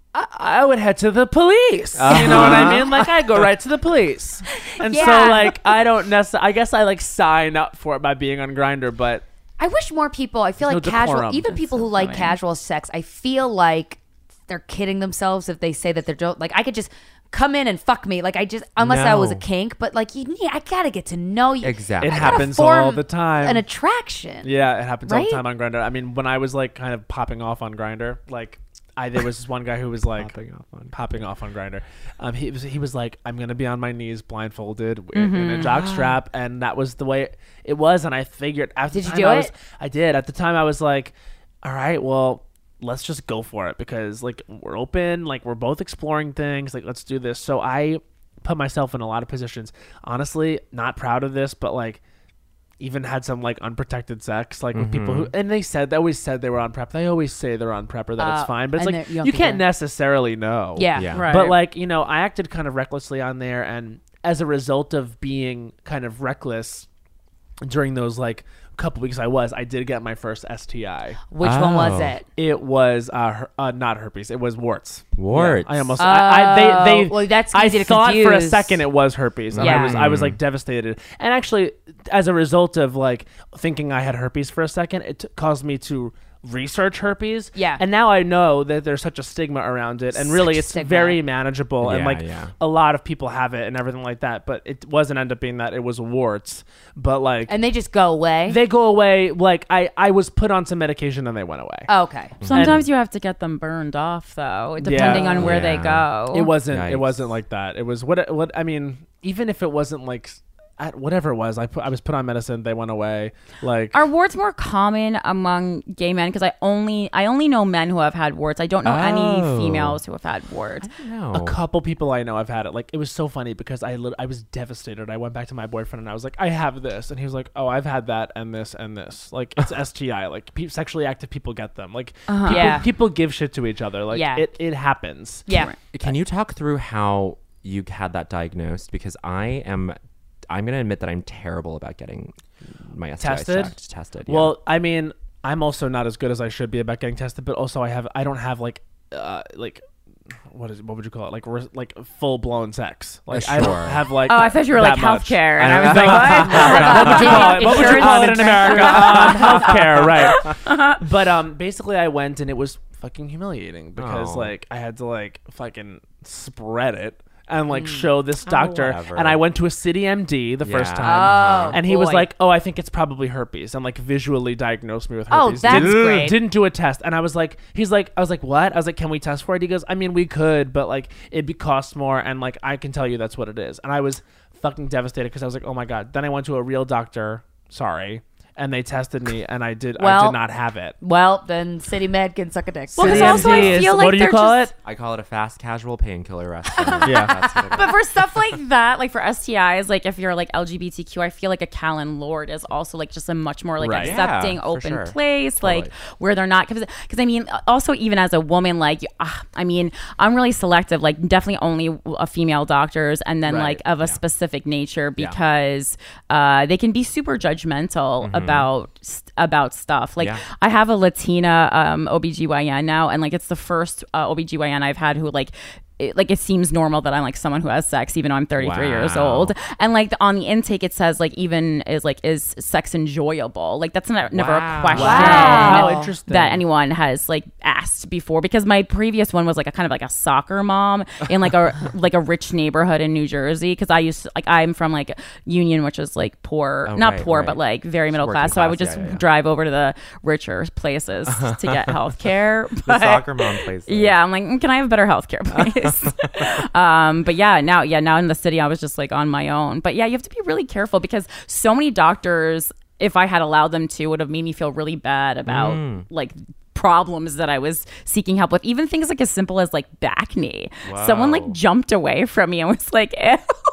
I would head to the police. You know what I mean? Like I go right to the police. And so Yeah. like I don't necessarily. I guess I like sign up for it by being on Grindr, but I wish more people. I feel There's like no casual, decorum. even people who like casual sex. I feel like they're kidding themselves if they say that they're don't like. I could just come in and fuck me, like I just unless I was a No. kink, but like I gotta get to know you. Exactly. it I gotta happens form all the time. An attraction. Yeah, it happens all Right? the time on Grindr. I mean, when I was like kind of popping off on Grindr, like there was this one guy who was like popping off on Grindr. He was like, I'm gonna be on my knees blindfolded in a jock strap, and that was the way it was. And I figured after Did you the do time it? I did. At the time, I was like, all right, well, let's just go for it because like we're open, like we're both exploring things, like let's do this. So I put myself in a lot of positions. Honestly, not proud of this, but like even had some like unprotected sex like with people who and they always said they were on PrEP. They always say they're on PrEP or that it's fine, but it's and like you don't you think can't they're- necessarily know. Yeah. Yeah. Right. But like, you know, I acted kind of recklessly on there, and as a result of being kind of reckless, during those like couple weeks I did get my first STI. Which one was it? It was not herpes. It was warts. Warts. Yeah, I almost. Well, that's I easy to thought for a confuse. second it was herpes. And Yeah. I was like devastated. And actually, as a result of like thinking I had herpes for a second, it caused me to research herpes. Yeah. And now I know that there's such a stigma around it, and really Such a it's stigma. very manageable, and Yeah, like yeah. a lot of people have it and everything like that. But it wasn't end up being that. It was warts. But like And they just go away? they go away. Like I was put on some medication and they went away. Okay. Sometimes you have to get them burned off, though, depending on where they Yeah. go. It wasn't. It Yikes. wasn't like that. It was what I mean. Even if it wasn't like whatever it was, I was put on medicine. They went away. Like Are warts more common among gay men? Because I only know men who have had warts. I don't know any females who have had warts. No. a couple people I know have had it. Like it was so funny because I was devastated. I went back to my boyfriend and I was like, I have this, and he was like, oh, I've had that and this and this. Like it's STI. Like sexually active people get them. Like Yeah. people give shit to each other. Like Yeah. it happens. Yeah. Can you talk through how you had that diagnosed? Because I'm going to admit that I'm terrible about getting my STIs tested. Yeah. Well, I mean, I'm also not as good as I should be about getting tested, but also I don't have like what would you call it? Like full blown sex. Like I Sure. don't have like. Oh, I thought you were like that much. healthcare, and I was like, what? What would you call it in America? Healthcare, right? Uh-huh. But basically, I went and it was fucking humiliating because Oh. like I had to like fucking spread it and like show this doctor, whatever. and I went to a City MD the first Yeah. time, Oh, and he was boy. like, "Oh, I think it's probably herpes," and like visually diagnosed me with Oh, herpes. that's didn't, great. Didn't do a test, and I was like, I was like, what? I was like, can we test for it? He goes, I mean, we could, but like it'd be cost more, and like I can tell you that's what it is. And I was fucking devastated because I was like, oh my god. Then I went to a real doctor. Sorry. And they tested me, and I did not have it. Well, then City Med can suck a dick. Well, 'cause City also I MD is- feel like what do you they're call just- it? I call it a fast casual painkiller restaurant. Yeah. That's what it is. But for stuff like that, like for STIs, like if you're like LGBTQ, I feel like a Callan Lord is also like just a much more like Right. accepting, Yeah, for open sure. place, like Totally. where they're not. Because I mean, also even as a woman, like I mean, I'm really selective. Like definitely only a female doctors, and then Right. like of a specific nature because they can be super judgmental about stuff. Like Yeah. I have a Latina OBGYN now, and like it's the first OBGYN I've had who like it seems normal that I'm like someone who has sex even though I'm 33 years Wow. old. And like on the intake it says like even is sex enjoyable? Like that's never a Wow. question Wow. How interesting. that anyone has like asked before, because my previous one was like a kind of like a soccer mom in like a like a rich neighborhood in New Jersey, because I used to, like I'm from like Union, which is like poor, Oh, not right, poor right. but like very middle Working class, so I would class, just yeah. drive over to the richer places to get health care. The soccer mom place. Yeah, I'm like, can I have better healthcare, please? But now in the city, I was just like on my own. But yeah, you have to be really careful because so many doctors, if I had allowed them to, would have made me feel really bad about like problems that I was seeking help with. Even things like as simple as like back knee. Someone like jumped away from me and was like, ew.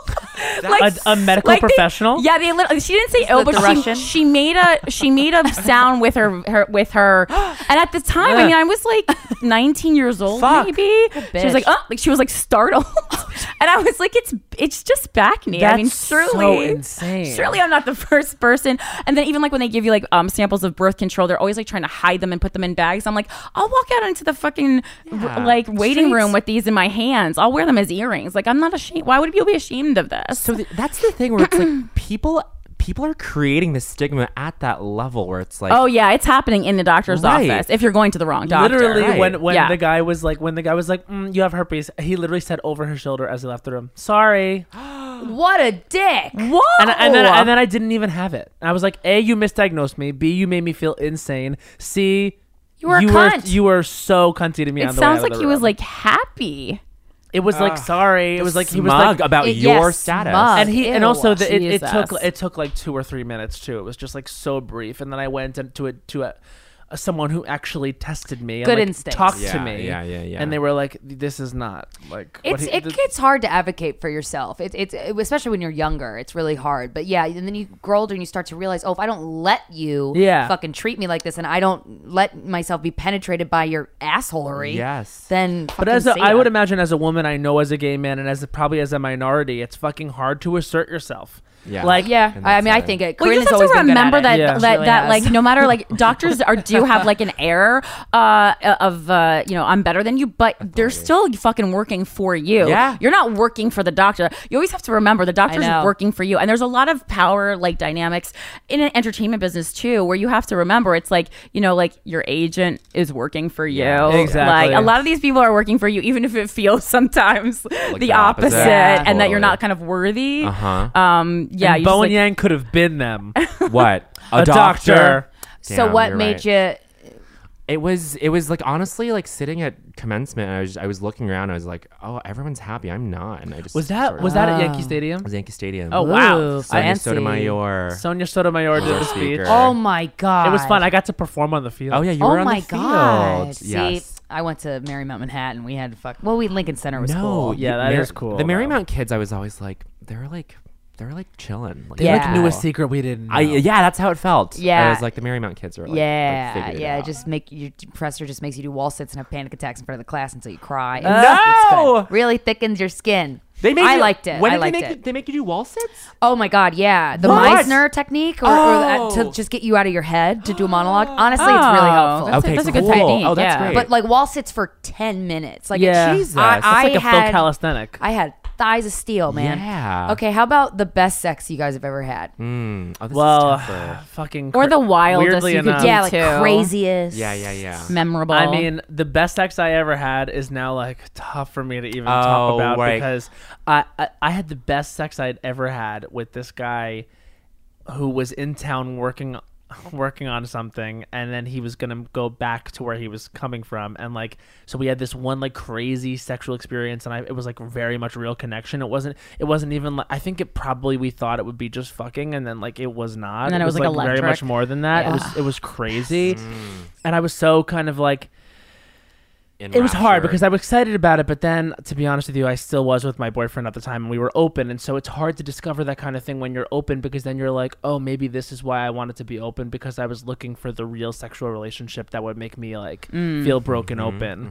A medical professional? Yeah, they literally, she didn't say ill, the but Russian? she made a sound with her and at the time, I mean, I was like 19 years old, Fuck. maybe. She was like, oh, like she was like startled, and I was like, it's just back knee. I mean, That's so surely, insane. surely I'm not the first person. And then even like when they give you like samples of birth control, they're always like trying to hide them and put them in bags. I'm like, I'll walk out into the fucking like waiting room with these in my hands. I'll wear them as earrings. Like I'm not ashamed. Why would you be ashamed of this? So that's the thing where it's like people are creating this stigma at that level where it's like, Oh yeah, it's happening in the doctor's Right. office if you're going to the wrong doctor. Literally, Right. when Yeah. the guy was like, you have herpes, he literally said over her shoulder as he left the room, sorry. What a dick. Whoa! And then I didn't even have it. I was like, A, you misdiagnosed me. B, you made me feel insane. C, You were a cunt. you were so cunty to me it on the way out sounds of like the he was room. like happy. It was like sorry. It was like he was smug like about It- your yes, status. smug. and Ew. also it Jesus. took like 2 or 3 minutes too. It was just like so brief, and then I went to a someone who actually tested me and Good like, instincts. talked Yeah, to me. yeah. And they were like, "This is not like." It's hard to advocate for yourself. It's especially when you're younger. It's really hard. But yeah, and then you grow older and you start to realize, oh, if I don't let you fucking treat me like this, and I don't let myself be penetrated by your assholery, then. But I would imagine, as a woman, I know as a gay man, and probably as a minority, it's fucking hard to assert yourself. Yeah. Like, I mean, I think it. Well, you Corinne just has have to always been good remember at it. that like no matter like doctors do have like an air of I'm better than you, but they're still fucking working for you. Yeah. You're not working for the doctor. You always have to remember the doctor's working for you, and there's a lot of power like dynamics in an entertainment business too, where you have to remember it's like like your agent is working for you. Exactly. Like a lot of these people are working for you, even if it feels sometimes like the opposite, Yeah. and that you're not kind of worthy. Yeah, you Bowen just, Yang could have been them. What? A doctor. So Damn, what you're made right. you? It was like honestly like sitting at commencement. And I was looking around. I was like, oh, everyone's happy. I'm not. And I just Was that at Yankee Stadium? It was Yankee Stadium. Oh wow, Ooh, Sonia fancy. Sotomayor. Sonia Sotomayor did the speech. speaker. Oh my god, It was fun. I got to perform on the field. Oh yeah, you Oh were on my the field. god. See, Yes. I went to Marymount Manhattan. We had Lincoln Center was No, cool. Yeah, that is cool, The though. Marymount kids, I was always like, they're like chilling. Like, They Yeah. knew a secret we didn't know. yeah, that's how it felt. Yeah. I was like, the Marymount kids are like, Yeah, figured it yeah. out. Just make your professor just makes you do wall sits and have panic attacks in front of the class until you cry. It's No! good. Really thickens your skin. They make I you- liked it. When I did liked they make it. they make you do wall sits? Oh my god, yeah. The What? Meisner technique, or Oh. to just get you out of your head to do a monologue. Honestly, it's really helpful. That's a good cool. technique. Oh, that's yeah. great. But like wall sits for 10 minutes. Like Yeah. Jesus. I, That's I It's like a had, full calisthenic. I had thighs of steel, man. Yeah. Okay, how about the best sex you guys have ever had? Oh, this is Well, tougher. fucking Or the wildest weirdly you could enough. do. Yeah, like too. craziest. Yeah. memorable. I mean, the best sex I ever had is now like tough for me to even Oh, talk about right. because I had the best sex I'd ever had with this guy who was in town working on something, and then he was gonna go back to where he was coming from, and like so we had this one like crazy sexual experience, and it was like very much real connection. It wasn't even like, I think we thought it would be just fucking, and then like it was not. And then it was, like, very electric. much more than that. Yeah. It was crazy, and I was so kind of like. It was hard Enraptured. because I was excited about it, but then, to be honest with you, I still was with my boyfriend at the time, and we were open, and so it's hard to discover that kind of thing when you're open, because then you're like, oh, maybe this is why I wanted to be open, because I was looking for the real sexual relationship that would make me like feel broken open,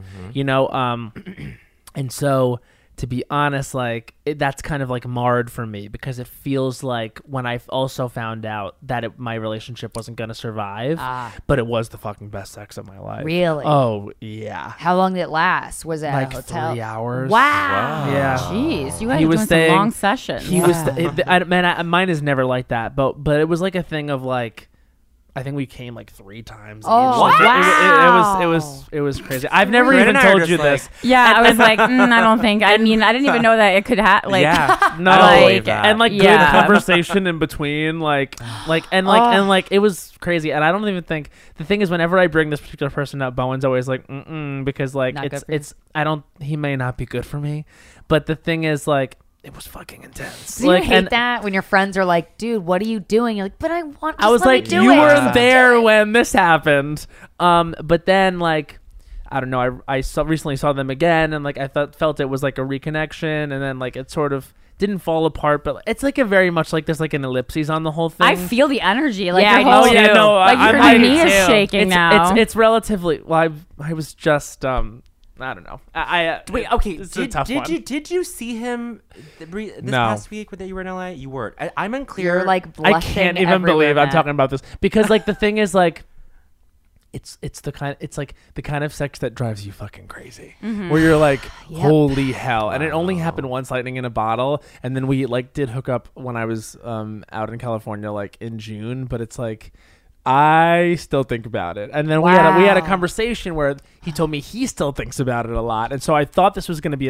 and so, to be honest, like that's kind of like marred for me, because it feels like when I also found out that my relationship wasn't going to survive, but it was the fucking best sex of my life. Really? Oh, yeah. How long did it last? Was it Like a hotel? 3 hours. Wow. Yeah. jeez, you guys He are was doing saying- some long sessions. He was, mine is never like that, but it was like a thing of like, I think we came like 3 times. Oh, each. Like, wow. it was crazy. I've never Corinne even and I are told just you like- this. Yeah, I was like, I don't think. I mean, I didn't even know that it could happen. Like, yeah. No, I don't like- believe that. and like Yeah. good conversation in between, and it was crazy. And I don't even think the thing is, whenever I bring this particular person up, Bowen's always like, because like Not good for you. he may not be good for me, but the thing is like. It was fucking intense. Do you hate that when your friends are like, dude, what are you doing? You're like, but I want I was let me like, do you it. were Just there do it." when this happened. But then like, I don't know. I recently saw them again, and like I felt it was like a reconnection, and then like it sort of didn't fall apart, but it's like a very much like there's like an ellipses on the whole thing. I feel the energy. Like, Yeah, your I whole, do too. like your I knee do is too. shaking now. It's relatively. Well, I was just I don't know. Wait, okay. It's a tough one. Did you see him this No. past week that you were in LA? You weren't. I'm unclear. You're like I blushing can't even everywhere, believe I'm Matt. talking about this, because like the thing is like it's like the kind of sex that drives you fucking crazy, where you're like, holy hell. And it only happened once, lightning in a bottle, and then we like did hook up when I was out in California like in June, but it's like I still think about it. And then we had a conversation where he told me he still thinks about it a lot, and so I thought this was going to be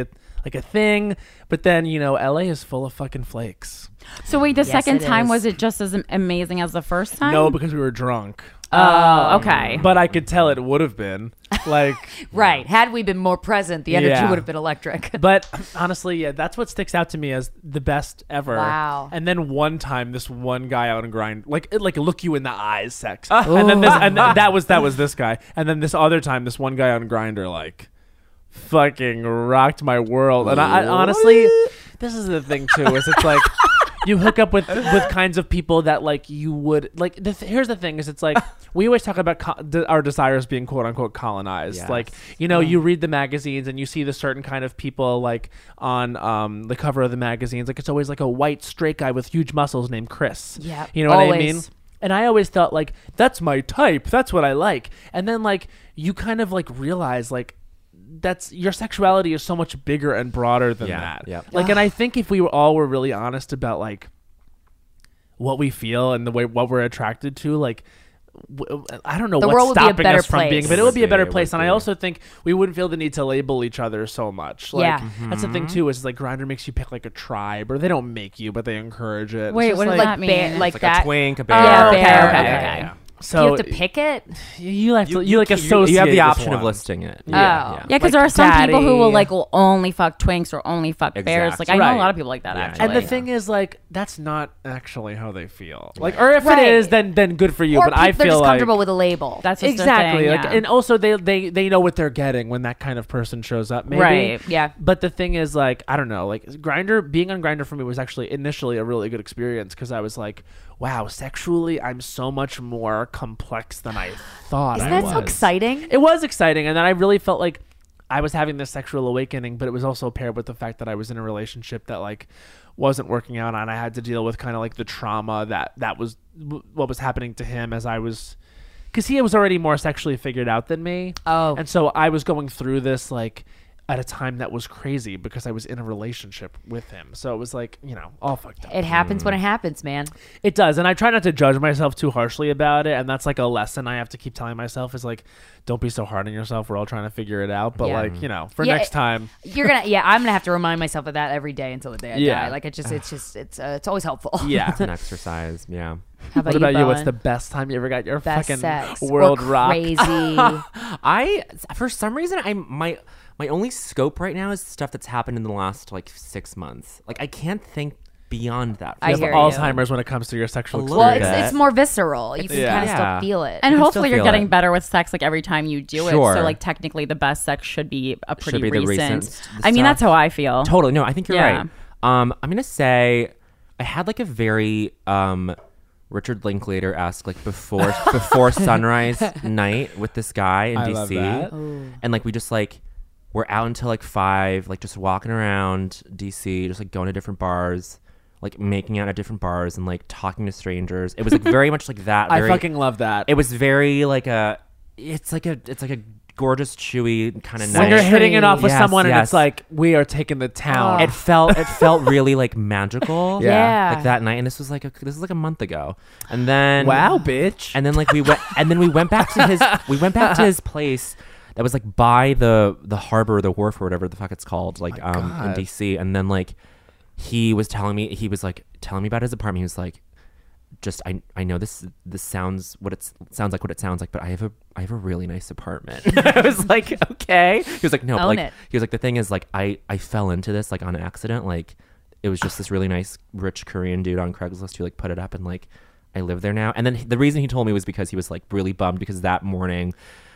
like a thing. But then, you know, LA is full of fucking flakes. So wait, the second it time, is. was it just as amazing as the first time? No, because we were drunk. Oh, okay. But I could tell it would have been. Like, Right. Had we been more present, the energy Yeah. would have been electric. but honestly, yeah, that's what sticks out to me as the best ever. Wow. And then one time, this one guy out and grind, like look you in the eyes, sex. And then that was this guy. And then this other time, this one guy on Grindr, like, fucking rocked my world. And I honestly, this is the thing too, is it's like you hook up with kinds of people that like you would like. Here's the thing: is it's like we always talk about our desires being quote unquote colonized. Yes. Like, you know, you read the magazines and you see the certain kind of people like on the cover of the magazines. Like it's always like a white straight guy with huge muscles named Chris. Yeah, you know what I always. mean. And I always thought like that's my type. That's what I like. And then like you kind of like realize like that's your sexuality is so much bigger and broader than Yeah, that. yeah. Like, and I think if we all were really honest about like what we feel and the way what we're attracted to, like I don't know The what's world would be a stopping better us from being, place. but it would be a better It would place. And I be. also think we wouldn't feel the need to label each other so much. Like, Yeah. that's the thing too. Is like Grindr makes you pick like a tribe, or they don't make you, but they encourage it. It's Wait, just what does like, that mean? like It's like that. a twink, a bear. Yeah, okay, bear. okay, Okay. okay. Yeah. So you have to pick it. you have to you like associate. You have the this option one. of listing it. Oh. Yeah, because Like there are some people who will daddy. will only fuck twinks or only fuck bears. Like I know Right. a lot of people like that Yeah. actually. And the thing is, like, that's not actually how they feel. Like, or if Right. it is, then good for you. Or but I they're feel just like comfortable with a label. that's just exactly the thing, like, yeah. and also they know what they're getting when that kind of person shows up. Maybe. Right. Yeah. But the thing is, like, I don't know, like being on Grindr for me was actually initially a really good experience because I was like, wow, sexually, I'm so much more complex than I thought. Isn't I that so was. exciting? It was exciting, and then I really felt like I was having this sexual awakening, but it was also paired with the fact that I was in a relationship that like wasn't working out, and I had to deal with kind of like the trauma that was what was happening to him as I was, because he was already more sexually figured out than me. Oh. And so I was going through this like at a time that was crazy because I was in a relationship with him. So it was like, you know, all fucked up. It happens when it happens, man. It does, and I try not to judge myself too harshly about it, and that's like a lesson I have to keep telling myself is like, don't be so hard on yourself. We're all trying to figure it out, but Yeah. like, you know, for Yeah, next time. I'm gonna have to remind myself of that every day until the day I Yeah. die. Like it's always helpful. Yeah. It's an exercise. Yeah. How about What about you? What's Bowen? the best time you ever got your best fucking sex world or rock? crazy? I for some reason my only scope right now is stuff that's happened in the last like 6 months. Like I can't think beyond that. I You have hear you. Alzheimer's when it comes to your sexual A little Well, experience. bit. it's more visceral. You can Yeah. kind of Yeah. still feel it. and can hopefully still you're feel getting it. better with sex like every time you do it. Sure. So like technically the best sex should be a pretty be the recent. recent I mean that's stuff. how I feel. Totally. No, I think you're Yeah. right. I'm gonna say I had like a very Richard Linklater-esque like before sunrise night with this guy in I DC. love that. And like we just like we're out until like 5, like just walking around DC, just like going to different bars, like making out at different bars and like talking to strangers. It was like very much like that. I very- fucking love that. It was very like it's like a gorgeous, chewy kind of when you're night. hitting it off with Yes, someone and yes. it's like, we are taking the town. It felt really like magical. Yeah. Like that night, and this was like a month ago, and then wow, bitch. and then like we went back to his place that was like by the harbor, the wharf, or whatever the fuck it's called, like in God. DC. And then like he was telling me about his apartment. He was like, just I know this sounds what it sounds like, but I have a really nice apartment. I was like, okay. He was like, no, but, Own like it. he was like, the thing is like I fell into this like on accident. Like it was just this really nice rich Korean dude on Craigslist who like put it up, and like I live there now. And then the reason he told me was because he was like really bummed because that morning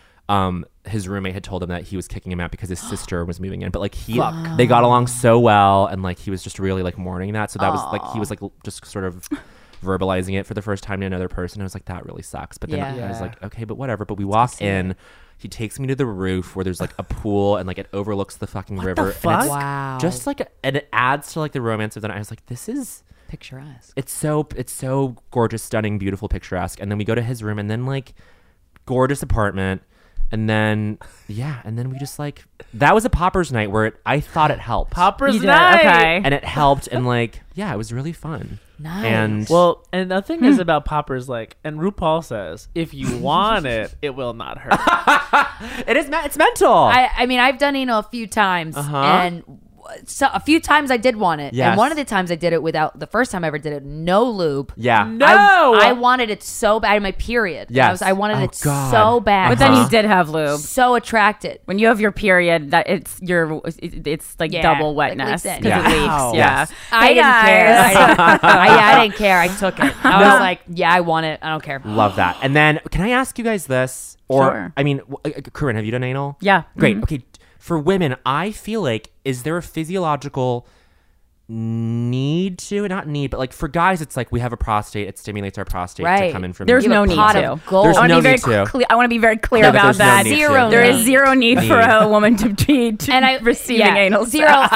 his roommate had told him that he was kicking him out because his sister was moving in, but like they got along so well, and like he was just really like mourning that. So that was like he was like just sort of verbalizing it for the first time to another person. I was like, that really sucks. But then Yeah. I was like, okay, but whatever. But we walk in. He takes me to the roof where there's like a pool and like it overlooks the fucking river. And fuck? it's Wow. just like and it adds to like the romance of the night. I was like, this is Picturesque. it's so gorgeous, stunning, beautiful, picturesque. And then we go to his room, and then like gorgeous apartment. And then we just like that was a poppers night where I thought it helped. Poppers You did, night. okay. And it helped, and like it was really fun. Nice. And Well, and the thing is about poppers, like, and RuPaul says, if you want it, it will not hurt. it's mental. I mean, I've done anal a few times, and So a few times I did want it, Yes. and one of the times I did it without. The first time I ever did it, no lube. Yeah. No. I wanted it so bad. My period. Yes. I wanted Oh, it God. so bad. But then you did have lube. so attracted. When you have your period, that it's like Yeah, double like wetness leaks because in. it leaks. Wow. Yeah. Yes. I Hey, didn't care. guys. I didn't care. I took it. I was like, yeah, I want it. I don't care. Love that. And then, can I ask you guys this? Or, Sure. I mean, Corinne, have you done anal? Yeah. Great. Mhm. Okay. For women, I feel like, is there a physiological need to, not need, but like for guys, it's like we have a prostate, it stimulates our prostate to Right. come in from There's You have no a need pot to. of gold. There's I want no to be very need to. I want to be very clear No, but about there's no that. need to. Zero There need. is zero need for a woman to be receiving anal zero. sex.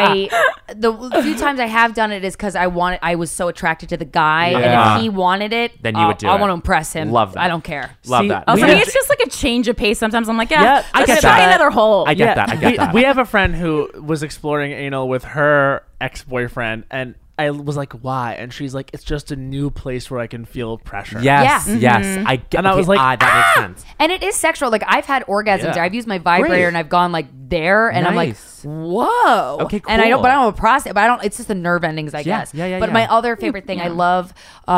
The few times I have done it is because I was so attracted to the guy, and Yeah. if he wanted it, Then you would do I it. want to impress him. Love that. I don't care. Love See, that. Oh, We for me, have- it's just like a change of pace. Sometimes I'm like, Yeah, yeah, I let's get try that. another hole. I get that. I get that. We have a friend who was exploring anal with her ex-boyfriend, and I was like, why? And she's like, it's just a new place where I can feel pressure. Yes. Yeah. Yes. I get And I was like, that makes sense. And it is sexual. Like I've had orgasms. Yeah. There. I've used my vibrator Great. and I've gone like there, and Nice. I'm like, whoa. Okay, And I don't, cool. but I don't have a prostate. But I don't. It's just the nerve endings, I guess. Yeah, But yeah. my other favorite thing, I love,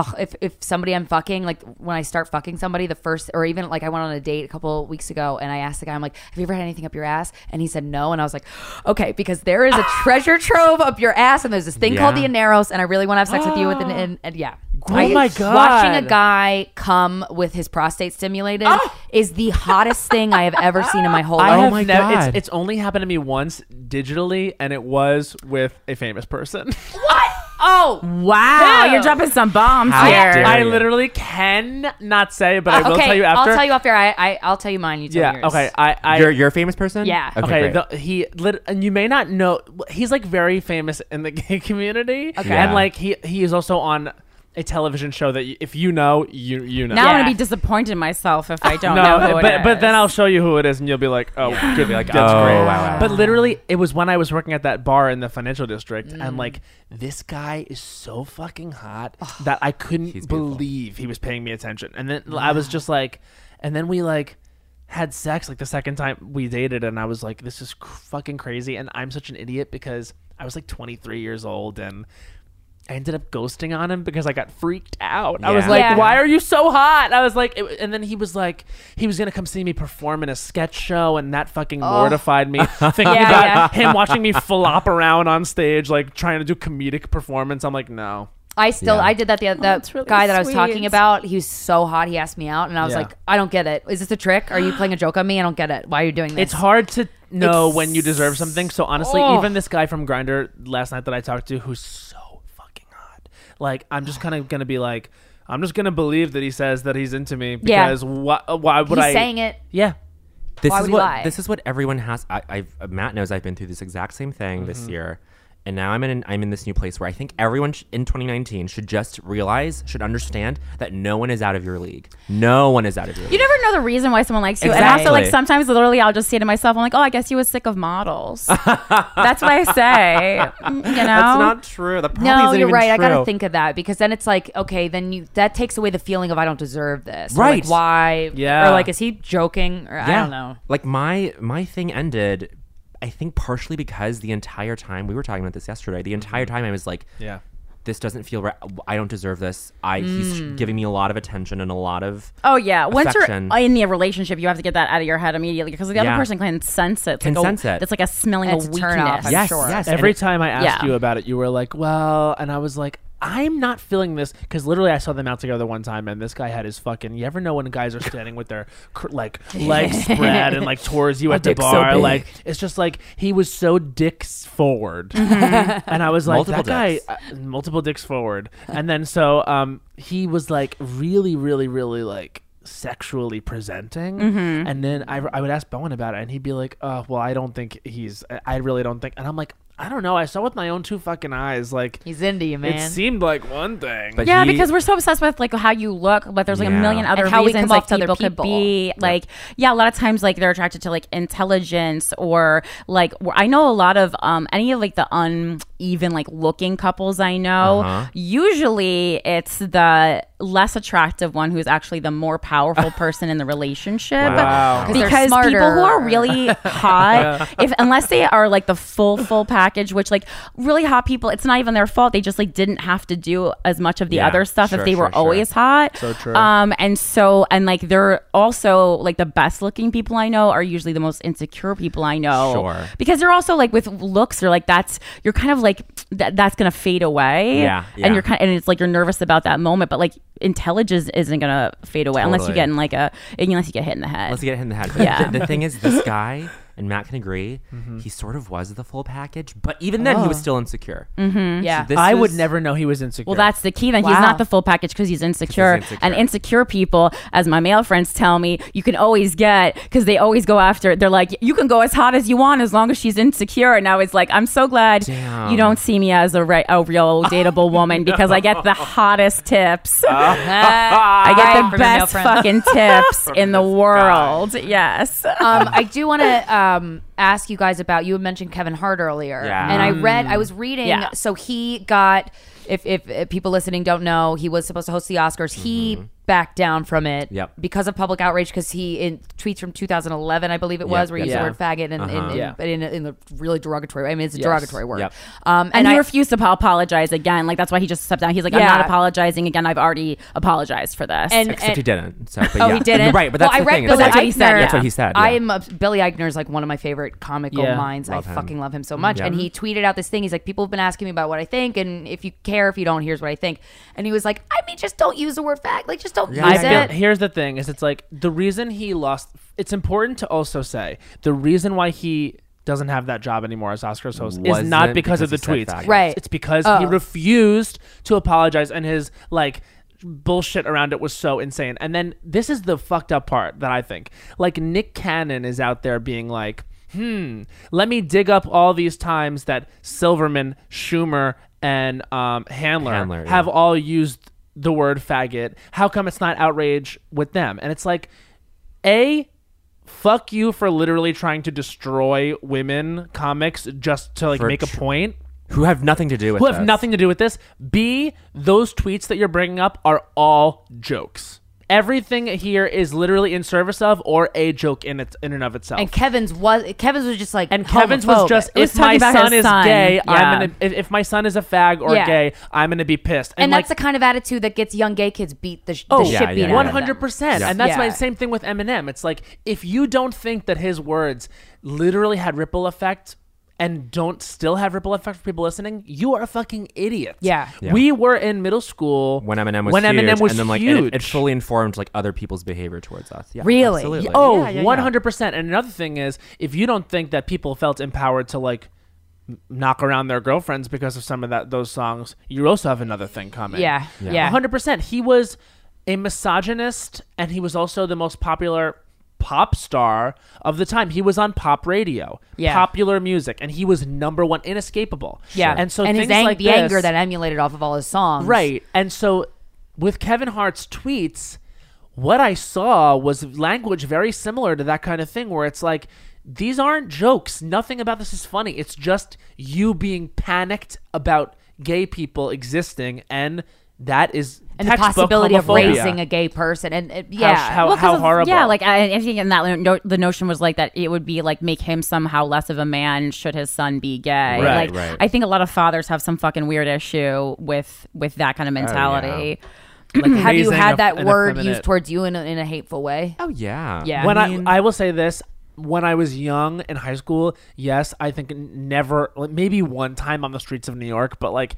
if somebody I'm fucking, like when I start fucking somebody, the first, or even like I went on a date a couple weeks ago, and I asked the guy, I'm like, have you ever had anything up your ass? And he said no, and I was like, okay, because there is a treasure trove up your ass, and there's this thing called the Yeah. aneros, and I really want to have sex with you with an and yeah. Oh my God. Watching a guy come with his prostate stimulated is the hottest thing I have ever seen in my whole I life. have my never. God. It's only happened to me once digitally, and it was with a famous person. Oh, Wow, Ew. you're dropping some bombs How here. dare I you. literally cannot say, but I will okay. tell you after. I'll tell you after. I'll tell you mine. You tell Yeah. yours. Okay. I You're a famous person? Yeah. Okay. Okay, great. and you may not know, he's like very famous in the gay community. Okay. Yeah. And like he is also on a television show that if you know, you know. Now I'm Yeah. gonna be disappointed in myself if I don't know who it is. but then I'll show you who it is, and you'll be like, oh, good, Be like, that's oh, great. wow. But literally, it was when I was working at that bar in the financial district, Mm. and like this guy is so fucking hot that I couldn't He's beautiful. believe he was paying me attention. And then I was just like, and then we like had sex like the second time we dated, and I was like, this is fucking crazy, and I'm such an idiot because I was like 23 years old and I ended up ghosting on him because I got freaked out. I was Yeah. like, Yeah. why are you so hot? I was like, and then he was like, he was going to come see me perform in a sketch show, and that fucking mortified me. Thinking Yeah, about him watching me flop around on stage, like trying to do comedic performance. I'm like, no. I did that. The that's really guy that I was sweet. talking about, he was so hot. He asked me out, and I was Yeah. like, I don't get it. Is this a trick? Are you playing a joke on me? I don't get it. Why are you doing this? It's hard to know It's- when you deserve something. So honestly, Oh. even this guy from Grindr last night that I talked to, who's so fucking hot, like I'm just kind of gonna be like, I'm just gonna believe that he says that he's into me Yeah. because why would He's I? saying it. Yeah. This Why is would he what lie? this is what everyone has. Matt knows I've been through this exact same thing this year, and now I'm in this new place where I think everyone in 2019 should understand that no one is out of your league. No one is out of your league. You never know the reason why someone likes you. And also, like, Exactly. sometimes literally I'll just say to myself, I'm like, oh, I guess he was sick of models. That's what I say. You know? That's not true. The probably No, isn't you're even right. I gotta true. think of that because then it's like, okay, then that takes away the feeling of I don't deserve this. Or, Right. like, why? Yeah. Or like, is he joking? Or I Yeah. don't know. Like my thing ended, I think partially because the entire time we were talking about this yesterday. The entire time I was like, Yeah. this doesn't feel right. I don't deserve this. He's giving me a lot of attention and a lot of Oh yeah, once affection. you're in the relationship, you have to get that out of your head immediately because the other Yeah. person can sense it. It's Can like sense it. It's like a smelling It's of a turn off, weakness. I'm yes, sure. yes. Every and time I asked Yeah. you about it, you were like, well, and I was like, I'm not feeling this because literally I saw them out together one time and this guy had his fucking, you ever know when guys are standing with their like legs spread and like towards you at the dick's so bar, big. like it's just like he was so dicks forward. And I was like, Multiple that dicks. guy, multiple dicks forward. And then so he was like really, really, really like sexually presenting. And then I would ask Bowen about it and he'd be like, oh, well, I don't think I really don't think. And I'm like, I don't know. I saw with my own two fucking eyes. Like, He's into you, man. it seemed like one thing. But Yeah, he- because we're so obsessed with like how you look, but there's like a Yeah. million other And how we reasons come like off to other people could people. be like, yeah, a lot of times like they're attracted to like intelligence or like I know a lot of any of like the even like looking couples I know, usually it's the less attractive one who's actually the more powerful person in the relationship. Wow. Because smarter. people who are really hot, unless they are like the full package, which like really hot people, it's not even their fault. They just like didn't have to do as much of the other stuff if they were always hot. So true. And like they're also like the best looking people I know are usually the most insecure people I know. Sure. Because they're also like with looks, they're like you're kind of like that's gonna fade away. Yeah. And you're and it's like you're nervous about that moment, but like intelligence isn't gonna fade away unless you get in like unless you get hit in the head. Let's get hit in the head. But Yeah. the thing is, this guy, and Matt can agree, he sort of was the full package, but even then he was still insecure. Yeah. This I would was- never know he was insecure. Well, that's the key. Then he's Wow. not the full package because he's insecure. insecure. And insecure people, as my male friends tell me, you can always get because they always go after. They're like, you can go as hot as you want as long as she's insecure. And I was like, I'm so glad Damn. you don't see me as a real dateable woman because I get the hottest tips. I get From the your best male friends. fucking tips in the world. Yes. I do want to ask you guys about, you had mentioned Kevin Hart earlier. Yeah. And I was reading, Yeah. so he got, if people listening don't know, he was supposed to host the Oscars. He backed down from it Yep. because of public outrage, because he, in tweets from 2011, I believe it was, where he used the word faggot in a really derogatory way. I mean, it's a derogatory word. Yep. And he refused to apologize again. Like, that's why he just stepped down. He's like, I'm not apologizing again. I've already apologized for this. Except he didn't. So, but Oh, yeah. he didn't. Right, but that's I the read thing. Billy That's what he said, Eichner. That's what he said. I yeah. am Billy Eichner is like one of my favorite comical minds. Love I him. fucking love him so much. Yeah. And he tweeted out this thing. He's like, people have been asking me about what I think, and if you care, if you don't, here's what I think. And he was like, I mean, just don't use the word fag. Like, just don't use it. Here's the thing: is it's like the reason he lost. It's important to also say the reason why he doesn't have that job anymore as Oscars host is Wasn't not because of the because he said tweets. faggot. Right. It's because he refused to apologize, and his like bullshit around it was so insane. And then this is the fucked up part that I think. Like, Nick Cannon is out there being like, let me dig up all these times that Silverman, Schumer, and Handler have all used the word faggot. How come it's not outrage with them? And it's like, fuck you for literally trying to destroy women comics just to like make a point. Who have nothing to do with Who have this. nothing to do with this. B, those tweets that you're bringing up are all jokes. Everything here is literally in service of or a joke in and of itself. And Kevin's was just like, And Kevin's was just, It was if my talking about son his is son. gay, Yeah. I'm gonna. If my son is a fag or Yeah. gay, I'm gonna be pissed. and like, that's the kind of attitude that gets young gay kids beat the shit yeah, beat yeah, out of them. 100%. And that's Yeah. my same thing with Eminem. It's like, if you don't think that his words literally had ripple effect and don't still have ripple effect for people listening, you are a fucking idiot. Yeah. Yeah. We were in middle school when Eminem was huge, and then like huge. it fully informed like other people's behavior towards us. Yeah, Really? absolutely. Oh, Yeah, yeah, yeah. 100%. And another thing is, if you don't think that people felt empowered to like knock around their girlfriends because of some of those songs, you also have another thing coming. Yeah. Yeah. 100%. He was a misogynist, and he was also the most popular pop star of the time. He was on pop radio, popular music, and he was number one, inescapable. Yeah. And so his things like the this, anger that emulated off of all his songs. right. And so with Kevin Hart's tweets, what I saw was language very similar to that kind of thing, where it's like, these aren't jokes. Nothing about this is funny. It's just you being panicked about gay people existing, and that is And the textbook possibility of homophobia. raising a gay person. And How Well, 'cause of- horrible. Yeah, like I think in that the notion was like that it would be like make him somehow less of a man should his son be gay. Right, like right. I think a lot of fathers have some fucking weird issue with that kind of mentality. Like have you raising had that an word effeminate- used towards you in a hateful way? Oh yeah. Yeah. When mean, I will say this, when I was young in high school, yes, I think never, like, maybe one time on the streets of New York, but like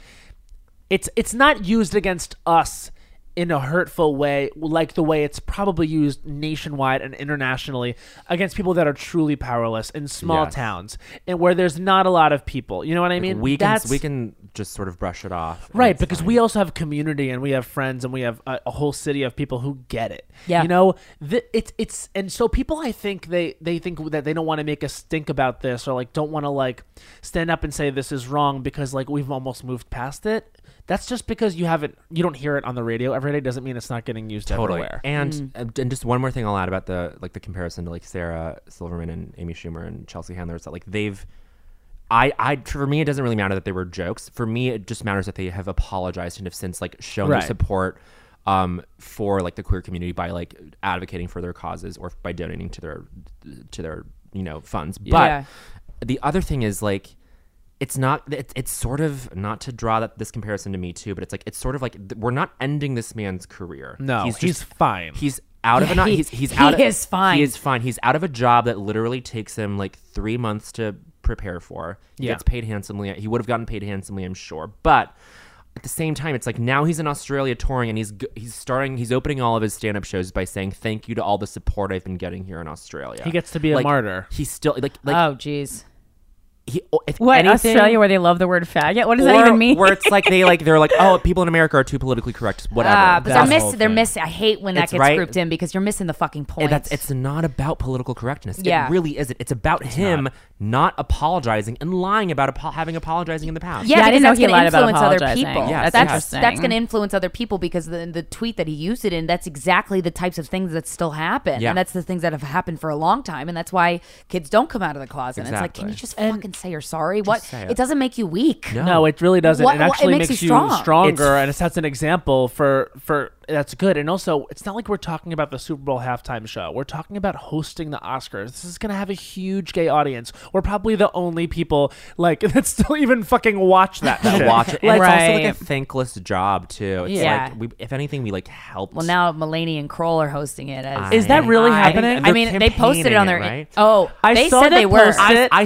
it's not used against us in a hurtful way, like the way it's probably used nationwide and internationally against people that are truly powerless in small Yes. towns and where there's not a lot of people. You know what I mean? we can just sort of brush it off. and Right, it's because fine. we also have community and we have friends and we have a whole city of people who get it. Yeah. You know, it's and so people, I think they think that they don't want to make a stink about this, or like don't want to like stand up and say this is wrong because like we've almost moved past it. That's just because you don't hear it on the radio every day. Doesn't mean it's not getting used totally. everywhere. And just one more thing I'll add about the comparison to like Sarah Silverman and Amy Schumer and Chelsea Handler is that like for me, it doesn't really matter that they were jokes. For me, it just matters that they have apologized and have since like shown their support for like the queer community by like advocating for their causes or by donating to their funds. But the other thing is like, it's sort of, not to draw this comparison to Me Too, but it's sort of like we're not ending this man's career. No, he's fine. He's out of He is fine. He is fine. He's out of a job that literally takes him like 3 months to prepare for. He gets paid handsomely. He would have gotten paid handsomely, I'm sure. But at the same time, it's like now he's in Australia touring, and he's opening all of his stand-up shows by saying thank you to all the support I've been getting here in Australia. He gets to be a martyr. He's still like oh jeez. Australia, where they love the word faggot? What does that even mean? Where it's like they're like, oh, people in America are too politically correct, whatever. But they're missing. I hate when that gets grouped in because you're missing the fucking point. It's not about political correctness. Yeah. It really isn't. It's about him not apologizing and lying about having apologizing in the past. Yeah, I didn't know he lied about influence other apologizing. people. Yes, that's interesting. That's going to influence other people because the tweet that he used it in, that's exactly the types of things that still happen. Yeah. And that's the things that have happened for a long time. And that's why kids don't come out of the closet. Exactly. It's like, can you just fucking say you're sorry? What? say It doesn't make you weak. No, it really doesn't. What- It actually it makes you you strong. stronger, and it sets an example for that's good. And also, it's not like we're talking about the Super Bowl halftime show. We're talking about hosting the Oscars. This is going to have a huge gay audience. We're probably the only people like that still even fucking watch that shit. Watch it. And Like, it's also right. like a thankless job too. It's Yeah. like if anything, we like helped. Well, now Mulaney and Kroll are hosting it. Is that really I think happening? they're I mean, they posted it on their. campaigning it, right? Oh, I they saw said that they were. post.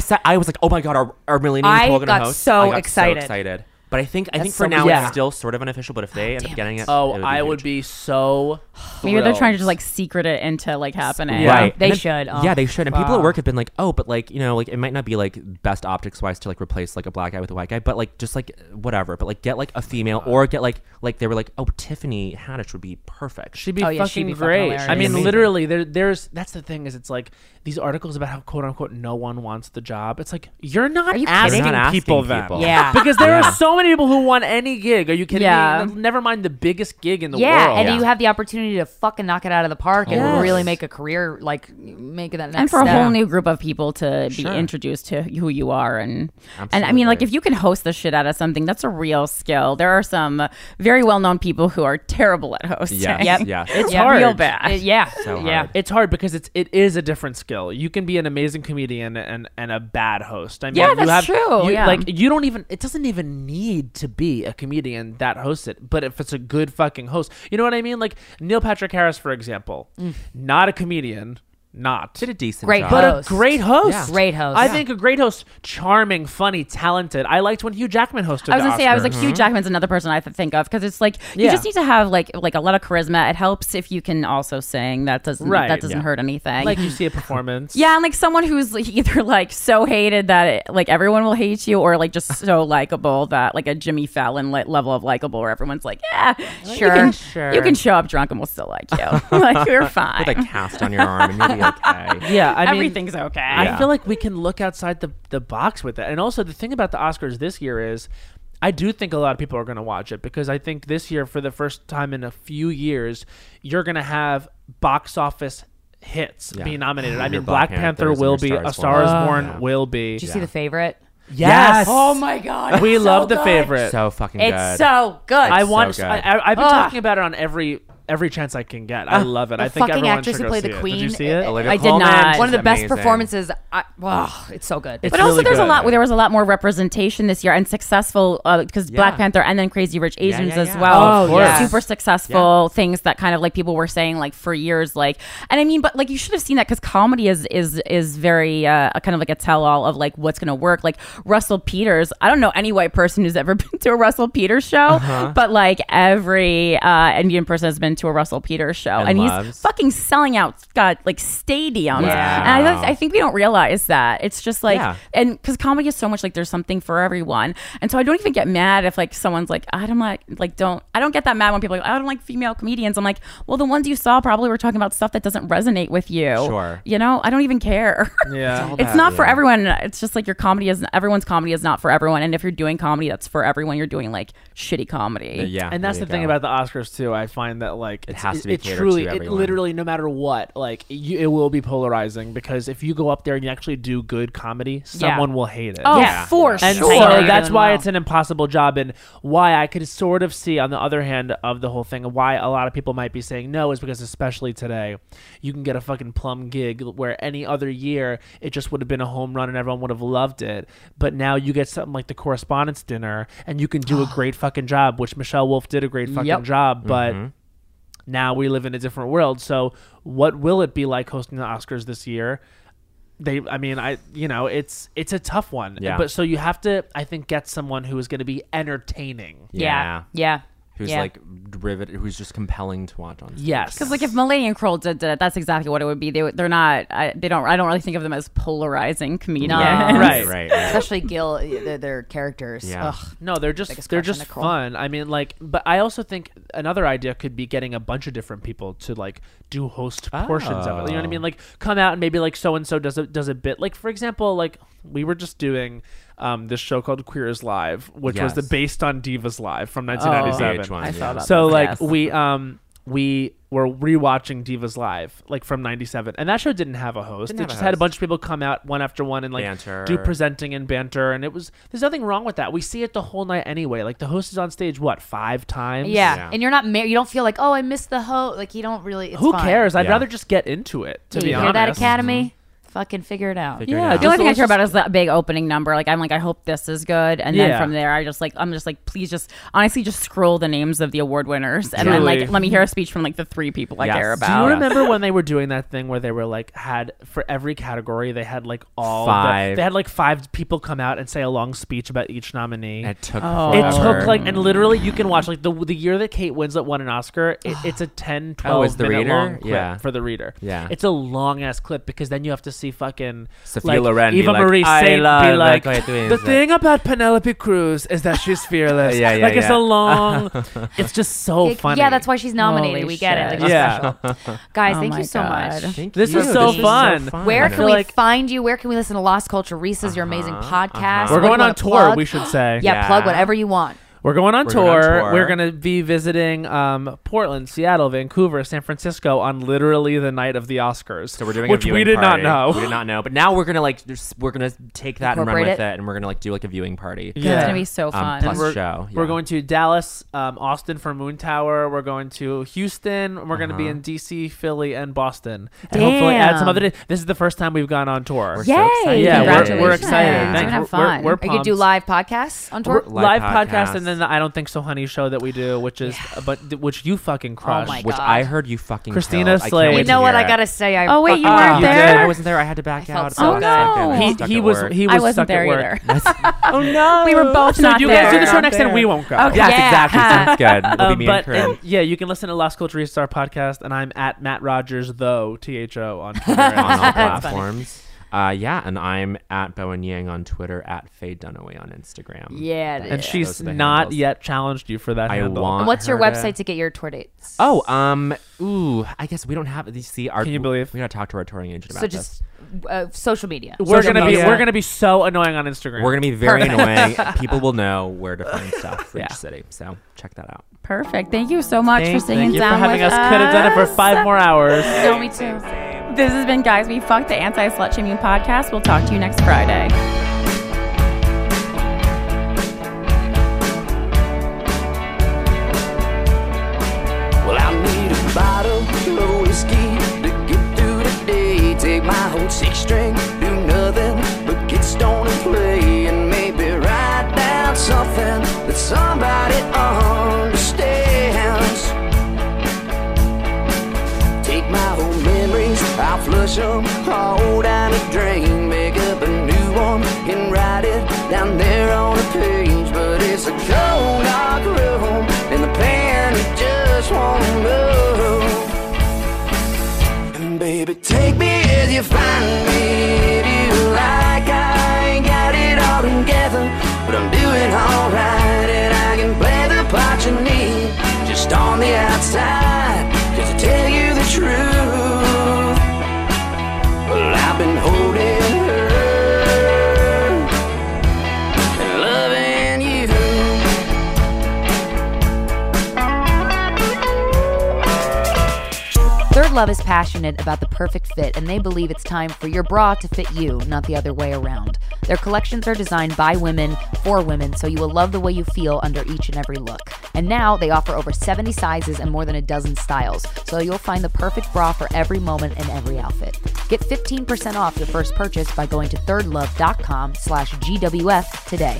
I was like, oh my god, are Millennium I Cole gonna got host? so I got excited. So excited. But I think That's for so now weird. it's still sort of unofficial. But if they end up getting it, Oh, it I huge. would be so. Maybe they're trying to thrilled. just like secret it into like happening. Yeah. Right. They And then- should. Oh, yeah, they should. And people at fuck. work have been like, oh, but like, like it might not be like best optics wise to like replace like a black guy with a white guy, but like just like whatever. But like get like a female or get like they were like, oh, Tiffany Haddish would be perfect. She'd be Oh, yeah, fucking she'd be fucking great. hilarious. I mean, Amazing. literally, there's that's the thing is, it's like these articles about how quote unquote no one wants the job. It's like you're not Are you asking, kidding? You're not people asking that. people. Yeah. Because there Yeah. are so many people who want any gig. Are you kidding Yeah. me? Never mind the biggest gig in the Yeah, world. and you have the opportunity to fucking knock it out of the park and Yes. really make a career, like make it that next And for a step. whole new group of people to be Sure. introduced to who you are, and I mean, Absolutely. like if you can host the shit out of something, that's a real skill. There are some very well known people who are terrible at hosting. Yes, Yep. yes. It's Yeah, hard. real bad. Yeah, So yeah. hard. It's hard because it is a different skill. You can be an amazing comedian and a bad host. I mean, Yeah, you that's have, true, You, yeah. Like you don't even. It doesn't even need to be a comedian that hosts it. But if it's a good fucking host, you know what I mean? Like Neil Patrick Harris, for example, not a comedian. Not Did a decent Great job. but host. a great host. Yeah. Great host. I Yeah. think a great host, charming, funny, talented. I liked when Hugh Jackman hosted. I was gonna say, I was like, Oscars. Hugh Jackman's another person I have to think of because it's like you Yeah. just need to have like a lot of charisma. It helps if you can also sing. That doesn't Right, that doesn't yeah. hurt anything. like you see a performance. yeah, and like someone who's like, either like so hated that like everyone will hate you, or like just so likable that like a Jimmy Fallon level of likable, where everyone's like, yeah, Sure. you can show up drunk and we'll still like you. Like you're fine. with a cast on your arm and you'll be okay. Yeah, I mean, Everything's okay. I feel like we can look outside the box with it. And also the thing about the Oscars this year is I do think a lot of people are going to watch it because I think this year, for the first time in a few years, you're going to have box office hits Yeah. being nominated. I Your mean, Black Panther Panthers will and be, Your A Star is Star is Born. Born will be. Did you see The Favorite? Yes. Oh my god. We it's love so The good. Favorite. So fucking It's good. so good. I so want. good. I've been Ugh. talking about it on every chance I can get. I love it. the I think fucking everyone actress should who go played see the it. queen, Did you see it? Olivia I did Colman not. one of the is best amazing. performances. It's so good. It's But also, really there's a good. lot. There was a lot more representation this year and successful because Black Yeah. Panther and then Crazy Rich Asians yeah, as yeah. well. Oh, of course. yeah. Super successful things that kind of like people were saying like for years. Like, and I mean, but like you should have seen that because comedy is very a kind of like a tell all of like what's going to work. Like Russell Peters. I don't know any white person who's ever been to a Russell Peters show, but like every Indian person has been to a Russell Peters show, and he's loves. fucking selling out. Got like stadiums, Yeah. and I think we don't realize that. It's just like, Yeah. and because comedy is so much like there's something for everyone, and so I don't even get mad if like someone's like I don't get that mad when people are like I don't like female comedians. I'm like, well, the ones you saw probably were talking about stuff that doesn't resonate with you. Sure. You know, I don't even care. Yeah. It's not for everyone. It's just like everyone's comedy is not for everyone, and if you're doing comedy that's for everyone, you're doing like shitty comedy. Yeah. And that's there the you thing go. about the Oscars too. I find that Like It has to be it catered truly, to it everyone. literally, no matter what, like it will be polarizing because if you go up there and you actually do good comedy, someone will hate it. Oh, Yeah. for And sure. so that's why Well. it's an impossible job, and why I could sort of see on the other hand of the whole thing why a lot of people might be saying no is because especially today, you can get a fucking plum gig where any other year it just would have been a home run and everyone would have loved it, but now you get something like the Correspondents' Dinner and you can do a great fucking job, which Michelle Wolf did a great fucking Yep. job, but now we live in a different world. So what will it be like hosting the Oscars this year? It's a tough one. Yeah. But so you have to, I think, get someone who is going to be entertaining. Yeah. Yeah. Who's Yeah. like who's just compelling to watch on stage. Yes. Because like if Mulaney and Kroll did it, that's exactly what it would be. They're not. I don't really think of them as polarizing comedians. Right. Especially Gil, their characters. Yeah. Ugh. No, they're Biggest just crush on just Nicole. fun. I mean, like, but I also think another idea could be getting a bunch of different people to like do host portions of it. You know what I mean? Like, come out and maybe like so and so does a bit. Like, for example, like we were just doing this show called Queer is Live, which was Yes. based on Divas Live from 1997. VH1, I saw yeah. that. So like Yes. we were rewatching Divas Live like from 97, and that show didn't have a host. Didn't It have a just had a host. bunch of people come out one after one and like Banter. do presenting and banter, and there's nothing wrong with that. We see it the whole night anyway. Like the host is on stage 5 times? Yeah. Yeah. And you're not you don't feel like, oh, I missed the host. Like you don't really. It's Who fine. cares? I'd Yeah. rather just get into it. To Yeah, be you honest, hear that, Academy? Fucking figure it out. Figure it Yeah, out. The only thing I Let's care about is that big opening number. Like I hope this is good, and then Yeah. from there, I'm just like, please just honestly just scroll the names of the award winners, and then Truly. like let me hear a speech from like the 3 people I Yes. care Do Do you about. remember when they were doing that thing where they were like had for every category they had like Five. they had like 5 people come out and say a long speech about each nominee. It took It took forever. like, and literally you can watch like the year that Kate Winslet won an Oscar, it's a 10, 12 it's the minute reader? long clip Yeah. for the reader. Yeah. It's a long ass clip because then you have to see fucking Sophia Loren be Eva like, Marie "I Saint love be like, Kate Winslet." the thing about Penelope Cruz is that she's fearless. Yeah, like it's yeah. a long, it's just so funny. Yeah, that's why she's nominated. Holy we get it. shit. Like, Yeah. special. Guys, Oh thank my you so God. much. Thank This you. is so This fun. Where I can feel we like- find you? Where can we listen to Lost Culture? Reese's your amazing podcast. We're What do you going on wanna tour, plug? we should say. Yeah, Yeah. plug whatever you want. We're going on We're going on tour. tour. We're going to be visiting Portland, Seattle, Vancouver, San Francisco on literally the night of the Oscars. So we're doing which a viewing we did party. not know. We did not know, but now we're gonna like we're gonna take that and run Incorporate with it. it, and we're gonna like do like a viewing party. Yeah. It's gonna be so fun. Plus we're, show. We're yeah. going to Dallas, Austin for Moon Tower. We're going to Houston. And we're going to be in DC, Philly, and Boston. And hopefully add some other. This is the first time we've gone on tour. We're Yay! so excited. Yeah, Congratulations. we're excited. It's Thanks. gonna have We're- fun. we're Are you gonna do pumped. live podcasts on tour? Live podcast, podcast. and then the I Don't Think So Honey show that we do, which is which you fucking crush. my Which God. I heard you fucking Christina killed. I can't Slade. wait You to know what? hear I it. gotta say, I Oh, wait, you fucking- weren't you there? did? I wasn't there. I had to back I felt out. so for a bad. second. No. Stuck He at was work. he I was wasn't stuck there at work. either. Oh no! We were both So not you there. guys do the show Not next time. there. We won't go. Okay. Yes, Yeah. exactly. Sounds good. It'll be me and Corinne. Yeah, you can listen to Las Culture Star podcast, and I'm at Matt Rogers though THO on Twitter. on all funny. platforms. Yeah, and I'm at Bowen Yang on Twitter, at Faye Dunaway on Instagram. Yeah. and Those she's are the not handles. yet challenged you for that I handle. want. And what's your her website to get your tour dates? Oh, I guess we don't have these. See, our, Can you believe? we gotta talk to our touring agent about So this. just social media. We're Social gonna media. be we're gonna be so annoying on Instagram. We're gonna be very annoying. People will know where to find stuff for Yeah. each city. So check that out. Perfect. Thank you so much for singing Thank you for down having with us. Could have done it for 5 more hours. No, me too. This has been Guys We Fucked, the Anti-Slut Shaming Podcast. We'll talk to you next Friday. Well, I need a bottle of whiskey to get through the day. Take my whole 6-string, do nothing but get stoned and play, and maybe write down something that somebody understands. Take my old memories, I'll flush them all down the drain. Make up a new one and write it down there on a page. But it's a cold, dark room, and the pen it just won't go. And baby, take me as you find me. If you like, I ain't got it all together, but I'm doing alright, and I can play the part you need just on the outside. Just to tell you the truth, well, I've been holding her and loving you. Third Love is passionate about the perfect fit, and they believe it's time for your bra to fit you, not the other way around. Their collections are designed by women for women, so you will love the way you feel under each and every look. And now they offer over 70 sizes and more than a dozen styles, so you'll find the perfect bra for every moment and every outfit. Get 15% off your first purchase by going to thirdlove.com/GWF today.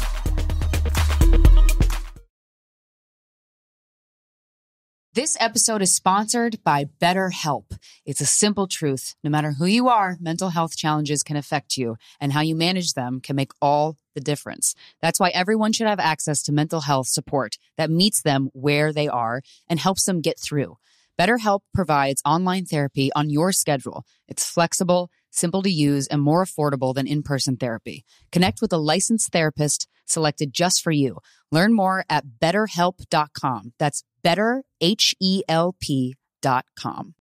This episode is sponsored by BetterHelp. It's a simple truth. No matter who you are, mental health challenges can affect you, and how you manage them can make all the difference. That's why everyone should have access to mental health support that meets them where they are and helps them get through. BetterHelp provides online therapy on your schedule. It's flexible, simple to use, and more affordable than in-person therapy. Connect with a licensed therapist selected just for you. Learn more at BetterHelp.com. That's BetterHelp.com.